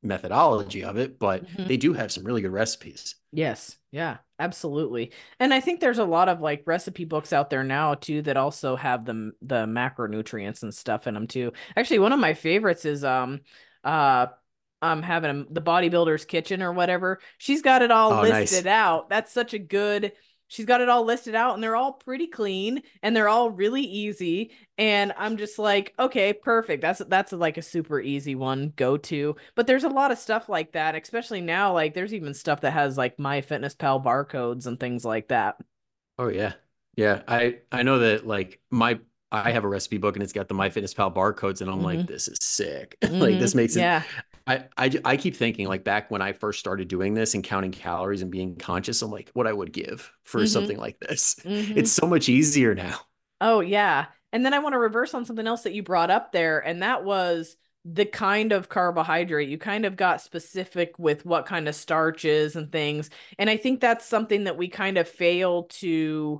methodology of it, but
Mhm.
they do have some really good recipes.
Yes. Yeah, absolutely. And I think there's a lot of like recipe books out there now too that also have the the macronutrients and stuff in them too. Actually, one of my favorites is um uh um having a, the bodybuilder's kitchen or whatever. She's got it all
Oh,
listed
nice.
out. That's such a good She's got it all listed out and they're all pretty clean and they're all really easy. And I'm just like, okay, perfect. That's that's like a super easy one go to. But there's a lot of stuff like that, especially now. Like there's even stuff that has like MyFitnessPal barcodes and things like that.
Oh yeah. Yeah. I I know that like my I have a recipe book and it's got the MyFitnessPal barcodes and I'm like,
Mm-hmm.
this is sick. Like this
Mm-hmm.
makes it
Yeah.
I, I I keep thinking like back when I first started doing this and counting calories and being conscious, I'm like, what I would give for
Mm-hmm.
something like this.
Mm-hmm.
It's so much easier now.
Oh yeah. And then I want to reverse on something else that you brought up there, and that was the kind of carbohydrate. You kind of got specific with what kind of starches and things. And I think that's something that we kind of fail to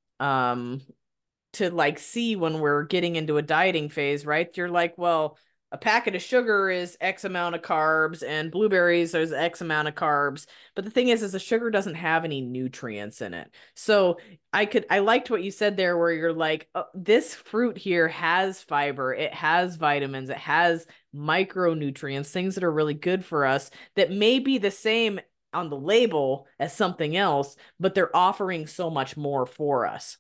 um to like see when we're getting into a dieting phase, right? You're like, well, a packet of sugar is X amount of carbs and blueberries is X amount of carbs. But the thing is, is the sugar doesn't have any nutrients in it. So I could, I liked what you said there, where you're like, oh, this fruit here has fiber, it has vitamins, it has micronutrients, things that are really good for us that may be the same on the label as something else, but they're offering so much more for us.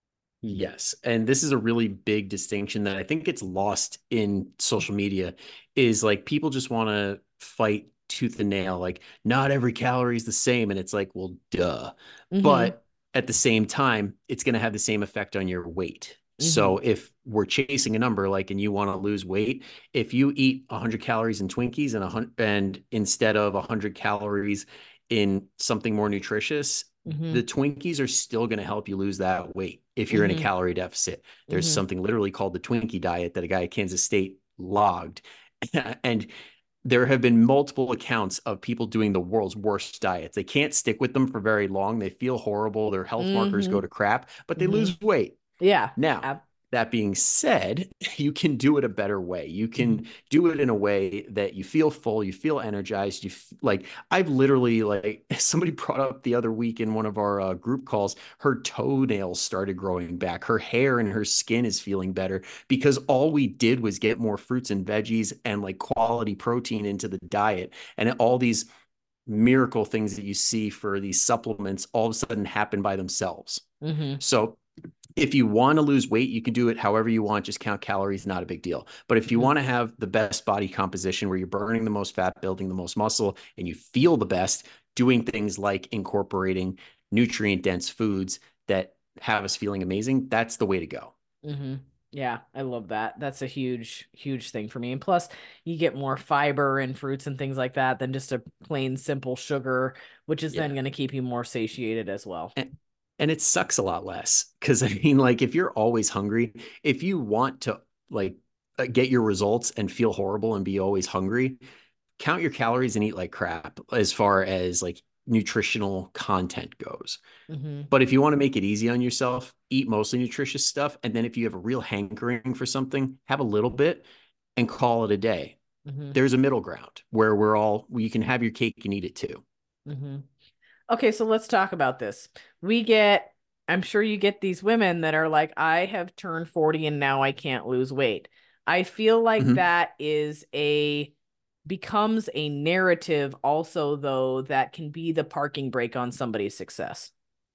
Yes. And this is a really big distinction that I think gets lost in social media is like people just want to fight tooth and nail. Like not every calorie is the same. And it's like, well, duh.
Mm-hmm.
But at the same time, it's going to have the same effect on your weight.
Mm-hmm.
So if we're chasing a number like and you want to lose weight, if you eat one hundred calories in Twinkies and a hundred and instead of one hundred calories in something more nutritious,
Mm-hmm.
the Twinkies are still going to help you lose that weight if you're in a
Mm-hmm.
calorie deficit. There's
Mm-hmm.
something literally called the Twinkie diet that a guy at Kansas State logged. And there have been multiple accounts of people doing the world's worst diets. They can't stick with them for very long. They feel horrible. Their health markers
Mm-hmm.
go to crap, but they
Mm-hmm.
lose weight.
Yeah.
Now,
Ab-
that being said, you can do it a better way. You
mm-hmm.
can do it in a way that you feel full, you feel energized. You f- like I've literally like somebody brought up the other week in one of our uh, group calls, her toenails started growing back. Her hair and her skin is feeling better because all we did was get more fruits and veggies and like quality protein into the diet. And all these miracle things that you see for these supplements all of a sudden happen by themselves.
Mm-hmm.
So if you want to lose weight, you can do it however you want. Just count calories, not a big deal. But if you
Mm-hmm.
want to have the best body composition where you're burning the most fat, building the most muscle, and you feel the best, doing things like incorporating nutrient dense foods that have us feeling amazing, that's the way to go.
Mm-hmm. Yeah, I love that. That's a huge, huge thing for me. And plus, you get more fiber and fruits and things like that than just a plain simple sugar, which is then
Yeah.
going to keep you more satiated as well.
And, and it sucks a lot less because I mean, like, if you're always hungry, if you want to like uh, get your results and feel horrible and be always hungry, count your calories and eat like crap as far as like nutritional content goes.
Mm-hmm.
But if you want to make it easy on yourself, eat mostly nutritious stuff. And then if you have a real hankering for something, have a little bit and call it a day.
Mm-hmm.
There's a middle ground where we're all, you can have your cake and eat it too.
Mm-hmm. Okay, so let's talk about this. We get, I'm sure you get these women that are like, I have turned forty and now I can't lose weight. I feel like
Mm-hmm.
that is a, becomes a narrative also, though, that can be the parking brake on somebody's success.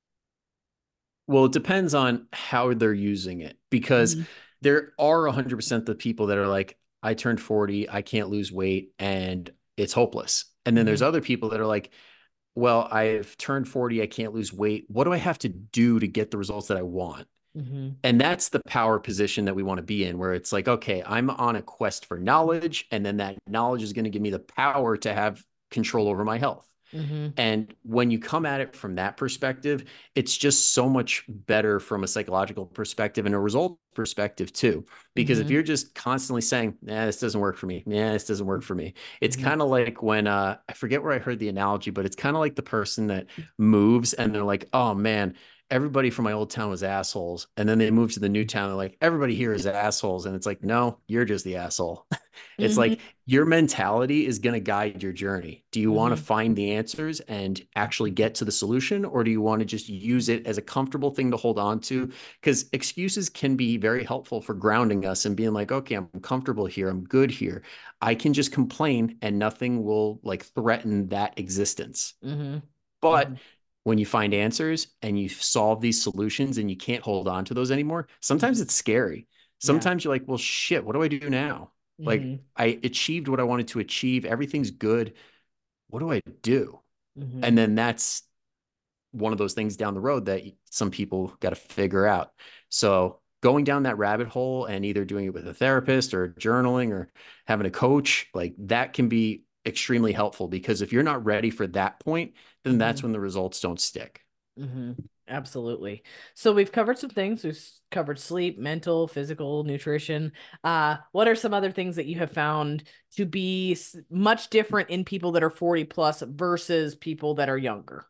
Well, it depends on how they're using it because
Mm-hmm.
there are one hundred percent the people that are like, I turned forty, I can't lose weight, and it's hopeless. And then there's
Mm-hmm.
other people that are like, well, I've turned forty, I can't lose weight. What do I have to do to get the results that I want?
Mm-hmm.
And that's the power position that we want to be in, where it's like, okay, I'm on a quest for knowledge, and then that knowledge is going to give me the power to have control over my health.
Mm-hmm.
And when you come at it from that perspective, it's just so much better from a psychological perspective and a result perspective too. Because if
Mm-hmm.
you're just constantly saying, nah, this doesn't work for me. Yeah, this doesn't work for me. It's
Mm-hmm.
kind of like when uh, I forget where I heard the analogy, but it's kind of like the person that moves and they're like, oh man, everybody from my old town was assholes. And then they moved to the new town. They're like, everybody here is assholes. And it's like, no, you're just the asshole. It's
Mm-hmm.
like your mentality is going to guide your journey. Do you want to
Mm-hmm.
find the answers and actually get to the solution, or do you want to just use it as a comfortable thing to hold on to? Because excuses can be very helpful for grounding us and being like, okay, I'm comfortable here. I'm good here. I can just complain and nothing will like threaten that existence.
Mm-hmm.
But
Mm-hmm.
when you find answers and you solve these solutions and you can't hold on to those anymore, sometimes
Mm-hmm.
it's scary.
Yeah.
Sometimes you're like, well, shit, what do I do now? Like,
Mm-hmm.
I achieved what I wanted to achieve. Everything's good. What do I do?
Mm-hmm.
And then that's one of those things down the road that some people got to figure out. So going down that rabbit hole and either doing it with a therapist or journaling or having a coach, like that can be extremely helpful, because if you're not ready for that point, then
Mm-hmm.
that's when the results don't stick.
Mm-hmm. Absolutely. So we've covered some things. We've s- covered sleep, mental, physical, nutrition. Uh, what are some other things that you have found to be s- much different in people that are forty plus versus people that are younger?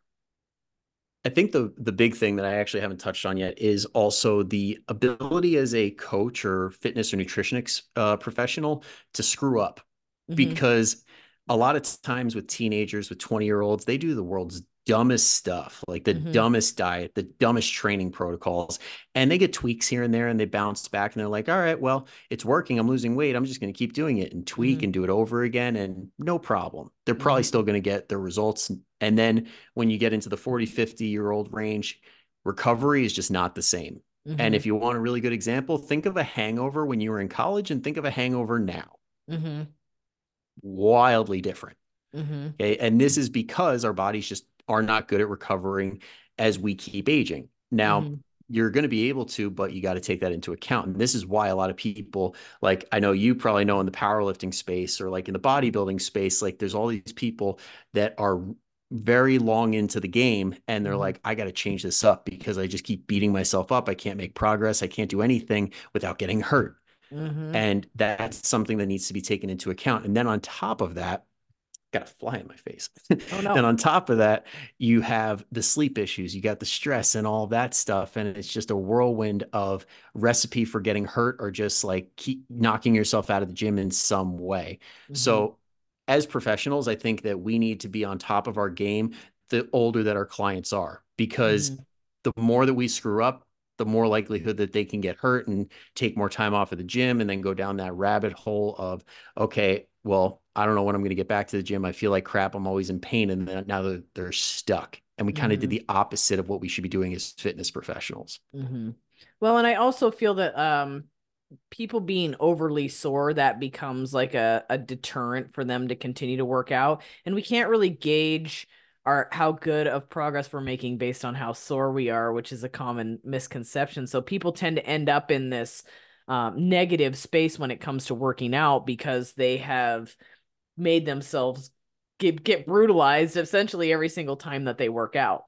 I think the the big thing that I actually haven't touched on yet is also the ability as a coach or fitness or nutrition ex, uh, professional to screw up,
Mm-hmm.
because a lot of times with teenagers, with twenty year olds, they do the world's dumbest stuff, like the
Mm-hmm.
dumbest diet, the dumbest training protocols, and they get tweaks here and there and they bounce back and they're like, all right, well, it's working. I'm losing weight. I'm just going to keep doing it and tweak
Mm-hmm.
and do it over again. And no problem. They're probably
Mm-hmm.
still going to get their results. And then when you get into the forty, fifty year old range, recovery is just not the same. And
Mm-hmm.
if you want a really good example, think of a hangover when you were in college and think of a hangover now.
Mm-hmm.
Wildly different.
Mm-hmm.
Okay. And this is because our bodies just are not good at recovering as we keep aging. Now,
Mm-hmm.
you're going to be able to, but you got to take that into account. And this is why a lot of people, like I know you probably know in the powerlifting space or like in the bodybuilding space, like there's all these people that are very long into the game and they're
Mm-hmm.
like, I got to change this up because I just keep beating myself up. I can't make progress. I can't do anything without getting hurt.
Mm-hmm.
And that's something that needs to be taken into account. And then on top of that, got a fly in my face.
Oh
Then
no.
on top of that, you have the sleep issues, you got the stress and all that stuff. And it's just a whirlwind of recipe for getting hurt or just like keep knocking yourself out of the gym in some way.
Mm-hmm.
So, as professionals, I think that we need to be on top of our game the older that our clients are, because
Mm-hmm.
the more that we screw up, the more likelihood that they can get hurt and take more time off of the gym and then go down that rabbit hole of, okay, well, I don't know when I'm going to get back to the gym. I feel like crap. I'm always in pain. And then now they're, they're stuck. And we kind of did
Mm-hmm.
the opposite of what we should be doing as fitness professionals.
Mm-hmm. Well, and I also feel that um people being overly sore, that becomes like a, a deterrent for them to continue to work out. And we can't really gauge our how good of progress we're making based on how sore we are, which is a common misconception. So people tend to end up in this um, negative space when it comes to working out because they have made themselves get, get brutalized essentially every single time that they work out.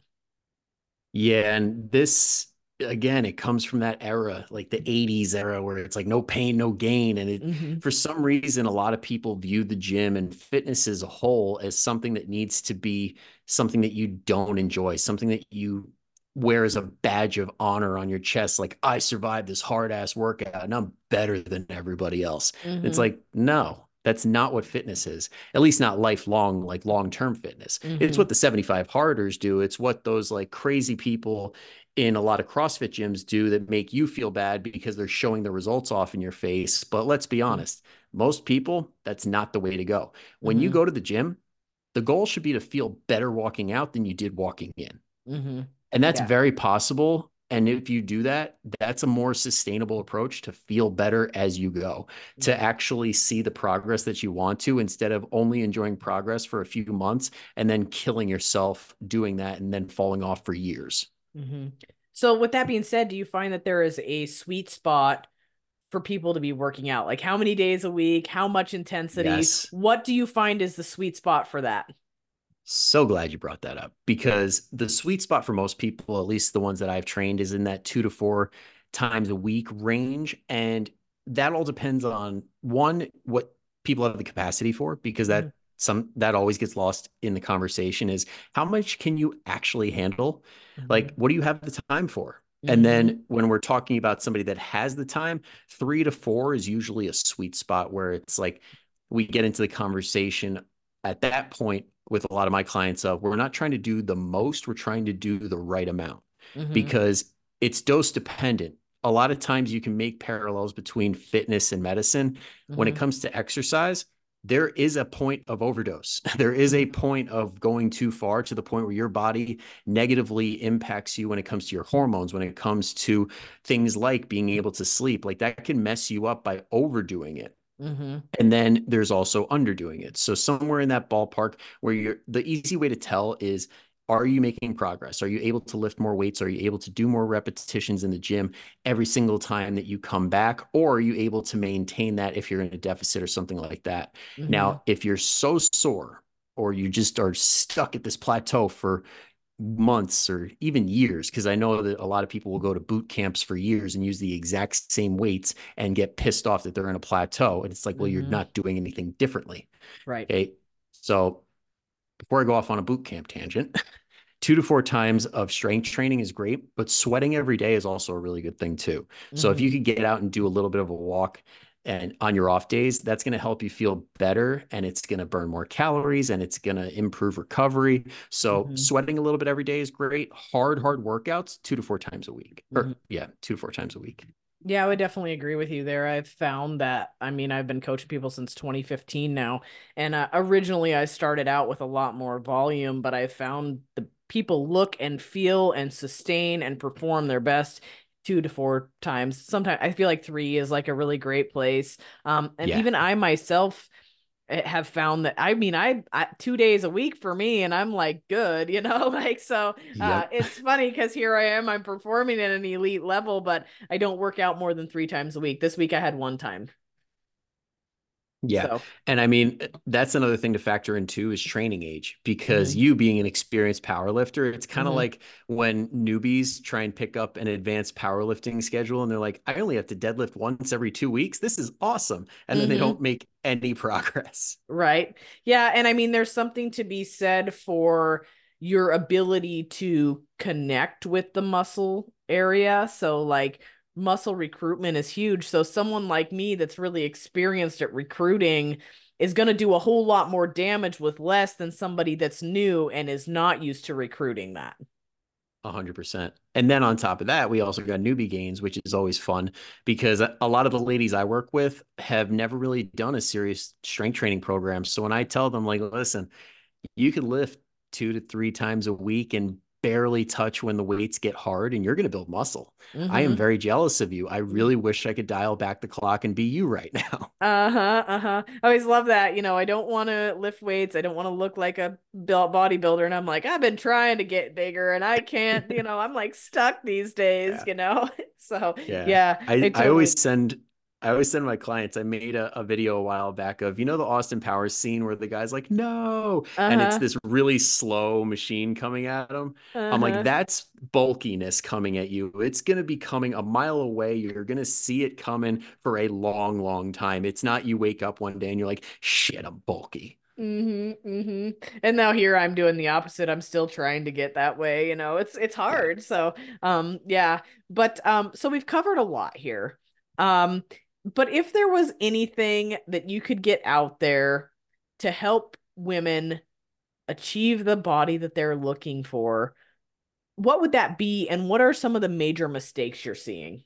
Yeah. And this, again, it comes from that era, like the eighties era, where it's like no pain, no gain. And it,
Mm-hmm.
for some reason, a lot of people view the gym and fitness as a whole as something that needs to be something that you don't enjoy, something that you wear as a badge of honor on your chest. Like, I survived this hard ass workout and I'm better than everybody else. It's
Mm-hmm.
like, no. That's not what fitness is, at least not lifelong, like long term fitness. It's
Mm-hmm.
what the seventy-five harders do. It's what those like crazy people in a lot of CrossFit gyms do that make you feel bad because they're showing the results off in your face. But let's be honest, most people, that's not the way to go. When you
Mm-hmm.
go to the gym, the goal should be to feel better walking out than you did walking in.
Mm-hmm.
And that's
Yeah.
very possible. And if you do that, that's a more sustainable approach to feel better as you go, to
Mm-hmm.
actually see the progress that you want to, instead of only enjoying progress for a few months and then killing yourself doing that and then falling off for years.
Mm-hmm. So with that being said, do you find that there is a sweet spot for people to be working out? Like how many days a week, how much intensity?
Yes.
What do you find is the sweet spot for that?
So glad you brought that up, because the sweet spot for most people, at least the ones that I've trained, is in that two to four times a week range. And that all depends on one, what people have the capacity for, because
Mm-hmm.
that some that always gets lost in the conversation is how much can you actually handle?
Mm-hmm.
Like, what do you have the time for? And
Mm-hmm.
then when we're talking about somebody that has the time, three to four is usually a sweet spot where it's like we get into the conversation at that point with a lot of my clients of we're not trying to do the most, we're trying to do the right amount
Mm-hmm.
because it's dose dependent. A lot of times you can make parallels between fitness and medicine. When it
Mm-hmm.
comes to exercise, there is a point of overdose. There is a
Mm-hmm.
point of going too far to the point where your body negatively impacts you when it comes to your hormones, when it comes to things like being able to sleep. Like that can mess you up by overdoing it.
Mm-hmm.
And then there's also underdoing it. So somewhere in that ballpark where you're the easy way to tell is are you making progress? Are you able to lift more weights? Are you able to do more repetitions in the gym every single time that you come back? Or are you able to maintain that if you're in a deficit or something like that?
Mm-hmm.
Now, if you're so sore or you just are stuck at this plateau for months or even years, because I know that a lot of people will go to boot camps for years and use the exact same weights and get pissed off that they're in a plateau. And it's like, well, you're
Mm-hmm.
not doing anything differently.
Right.
Okay. So before I go off on a boot camp tangent, two to four times of strength training is great, but sweating every day is also a really good thing too. So if you
Mm-hmm.
could get out and do a little bit of a walk and on your off days, that's going to help you feel better and it's going to burn more calories and it's going to improve recovery. So
Mm-hmm.
sweating a little bit every day is great. Hard, hard workouts, two to four times a week.
Mm-hmm.
Or yeah, two to four times a week.
Yeah, I would definitely agree with you there. I've found that, I mean, I've been coaching people since twenty fifteen now. And uh, originally I started out with a lot more volume, but I found the people look and feel and sustain and perform their best two to four times. Sometimes I feel like three is like a really great place. Um, and
Yeah.
even I myself have found that I mean I, I two days a week for me and I'm like good, you know, like so uh
Yep.
it's funny because here I am, I'm performing at an elite level, but I don't work out more than three times a week. This week I had one time.
Yeah.
So
And I mean, that's another thing to factor in too is training age, because
mm-hmm.
you being an experienced power lifter, it's kind of
Mm-hmm.
like when newbies try and pick up an advanced powerlifting schedule and they're like, I only have to deadlift once every two weeks. This is awesome. And then they
Mm-hmm.
don't make any progress.
Right. Yeah. And I mean, there's something to be said for your ability to connect with the muscle area. So, like, muscle recruitment is huge. So, someone like me that's really experienced at recruiting is going to do a whole lot more damage with less than somebody that's new and is not used to recruiting that.
A hundred percent. And then on top of that, we also got newbie gains, which is always fun because a lot of the ladies I work with have never really done a serious strength training program. So when I tell them like, listen, you could lift two to three times a week and barely touch when the weights get hard and you're going to build muscle. I am
Mm-hmm.
very jealous of you. I really wish I could dial back the clock and be you right now.
Uh-huh, uh-huh. I always love that. You know, I don't want to lift weights. I don't want to look like a built bodybuilder. And I'm like, I've been trying to get bigger and I can't, you know, I'm like stuck these days,
Yeah.
you know? So
Yeah.
yeah, I
I, I
totally.
always send I always send my clients. I made a, a video a while back of, you know, the Austin Powers scene where the guy's like, no, and it's
Uh-huh,
this really slow machine coming at him. I'm like,
uh-huh.
that's bulkiness coming at you. It's going to be coming a mile away. You're going to see it coming for a long, long time. It's not you wake up one day and you're like, shit, I'm bulky.
Mm-hmm, mm-hmm. And now here I'm doing the opposite. I'm still trying to get that way, you know. It's it's
Yeah.
hard. So, um yeah, but um so we've covered a lot here. Um but if there was anything that you could get out there to help women achieve the body that they're looking for, what would that be and what are some of the major mistakes you're seeing?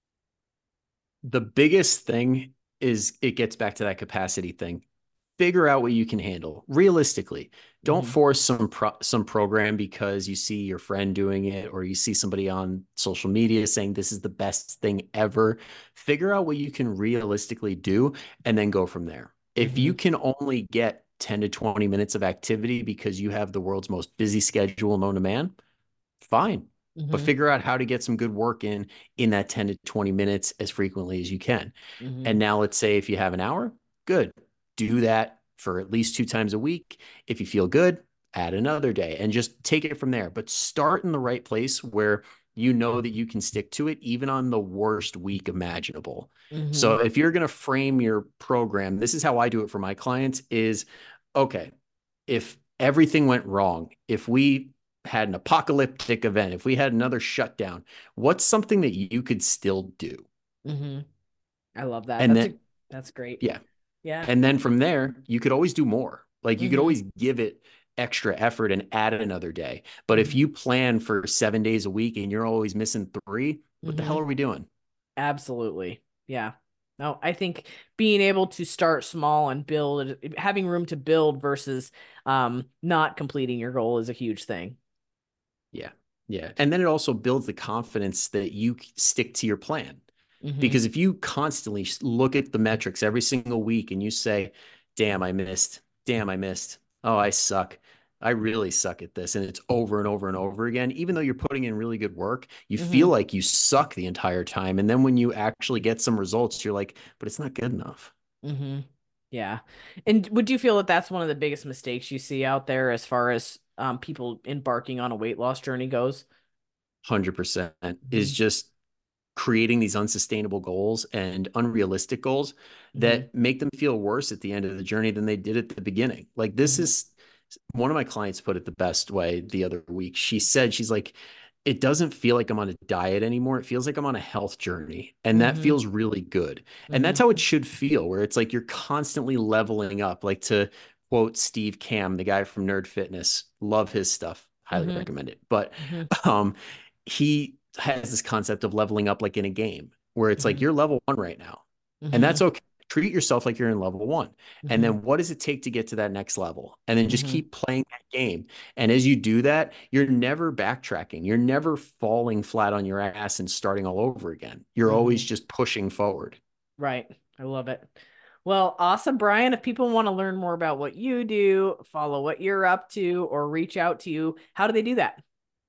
The biggest thing is it gets back to that capacity thing. Figure out what you can handle realistically. Don't
Mm-hmm.
force some pro some program because you see your friend doing it or you see somebody on social media saying this is the best thing ever. Figure out what you can realistically do and then go from there. If
Mm-hmm.
you can only get ten to twenty minutes of activity because you have the world's most busy schedule known to man, fine. But
Mm-hmm.
figure out how to get some good work in in that ten to twenty minutes as frequently as you can.
Mm-hmm.
And now let's say if you have an hour, good. Do that for at least two times a week. If you feel good, add another day and just take it from there. But start in the right place where you know that you can stick to it even on the worst week imaginable.
Mm-hmm.
So if you're going to frame your program, this is how I do it for my clients is okay, if everything went wrong, if we had an apocalyptic event, if we had another shutdown, what's something that you could still do?
Mm-hmm. I love that.
And
That's
then,
a, that's great.
yeah.
Yeah.
And then from there, you could always do more. Like you could
Mm-hmm.
always give it extra effort and add another day. But if
Mm-hmm.
you plan for seven days a week and you're always missing three, what the
Mm-hmm.
hell are we doing?
Absolutely. Yeah. No, I think being able to start small and build, having room to build versus um, not completing your goal is a huge thing.
Yeah. Yeah. And then it also builds the confidence that you stick to your plan.
Mm-hmm.
Because if you constantly look at the metrics every single week and you say, damn, I missed, damn, I missed. Oh, I suck. I really suck at this. And it's over and over and over again. Even though you're putting in really good work, you
Mm-hmm.
feel like you suck the entire time. And then when you actually get some results, you're like, but it's not good enough.
Mm-hmm. Yeah. And would you feel that that's one of the biggest mistakes you see out there as far as um, people embarking on a weight loss journey goes?
one hundred percent
Mm-hmm.
is just creating these unsustainable goals and unrealistic goals
Mm-hmm.
that make them feel worse at the end of the journey than they did at the beginning. Like this
Mm-hmm.
is one of my clients put it the best way the other week. She said, she's like, it doesn't feel like I'm on a diet anymore. It feels like I'm on a health journey. And that
Mm-hmm.
feels really good.
Mm-hmm.
And that's how it should feel, where it's like you're constantly leveling up. Like to quote Steve Cam, the guy from Nerd Fitness, love his stuff. Highly
Mm-hmm.
recommend it. But
Mm-hmm.
um, he has this concept of leveling up like in a game where it's
Mm-hmm.
like you're level one right now.
Mm-hmm.
And that's okay. Treat yourself like you're in level one.
Mm-hmm.
And then what does it take to get to that next level? And then just
Mm-hmm.
keep playing that game. And as you do that, you're never backtracking. You're never falling flat on your ass and starting all over again. You're
Mm-hmm.
always just pushing forward.
Right. I love it. Well, awesome, Brian. If people want to learn more about what you do, follow what you're up to, or reach out to you, how do they do that?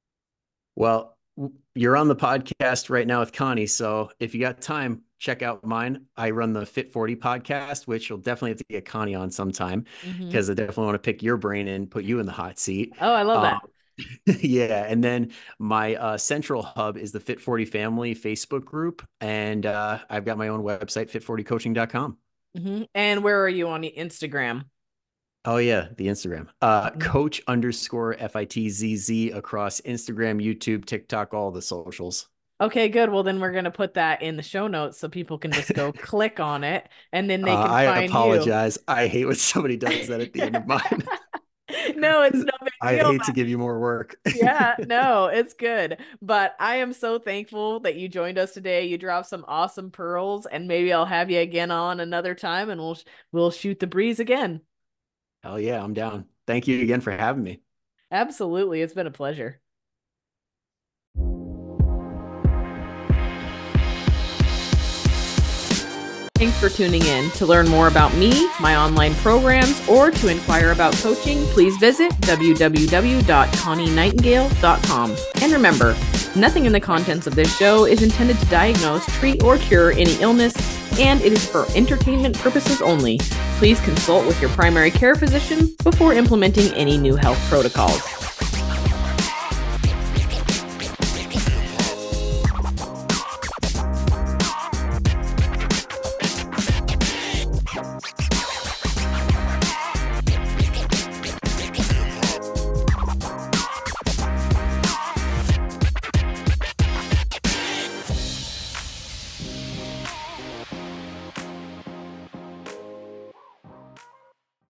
Well, you're on the podcast right now with Connie. So if you got time, check out mine. I run the Fit forty podcast, which will definitely have to get Connie on sometime because mm-hmm. I definitely want to pick your brain and put you in the hot seat.
Oh, I love
um,
that.
Yeah. And then my uh, central hub is the Fit forty Family Facebook group. And uh, I've got my own website, fit forty coaching dot com.
Mm-hmm. And where are you on Instagram?
Oh yeah, the Instagram. Uh,
mm-hmm.
Coach underscore F I T Z Z across Instagram, YouTube, TikTok, all the socials.
Okay, good. Well, then we're going to put that in the show notes so people can just go click on it and then they can uh,
I
find
apologize.
you.
I hate when somebody does that at the end of mine.
No, it's no big
I
deal.
hate to give you more work.
Yeah, no, it's good. But I am so thankful that you joined us today. You dropped some awesome pearls, and maybe I'll have you again on another time and we'll we'll shoot the breeze again.
Hell yeah, I'm down. Thank you again for having me.
Absolutely. It's been a pleasure. Thanks for tuning in. To learn more about me, my online programs, or to inquire about coaching, please visit w w w dot connie nightingale dot com. And remember, nothing in the contents of this show is intended to diagnose, treat, or cure any illness, and it is for entertainment purposes only. Please consult with your primary care physician before implementing any new health protocols.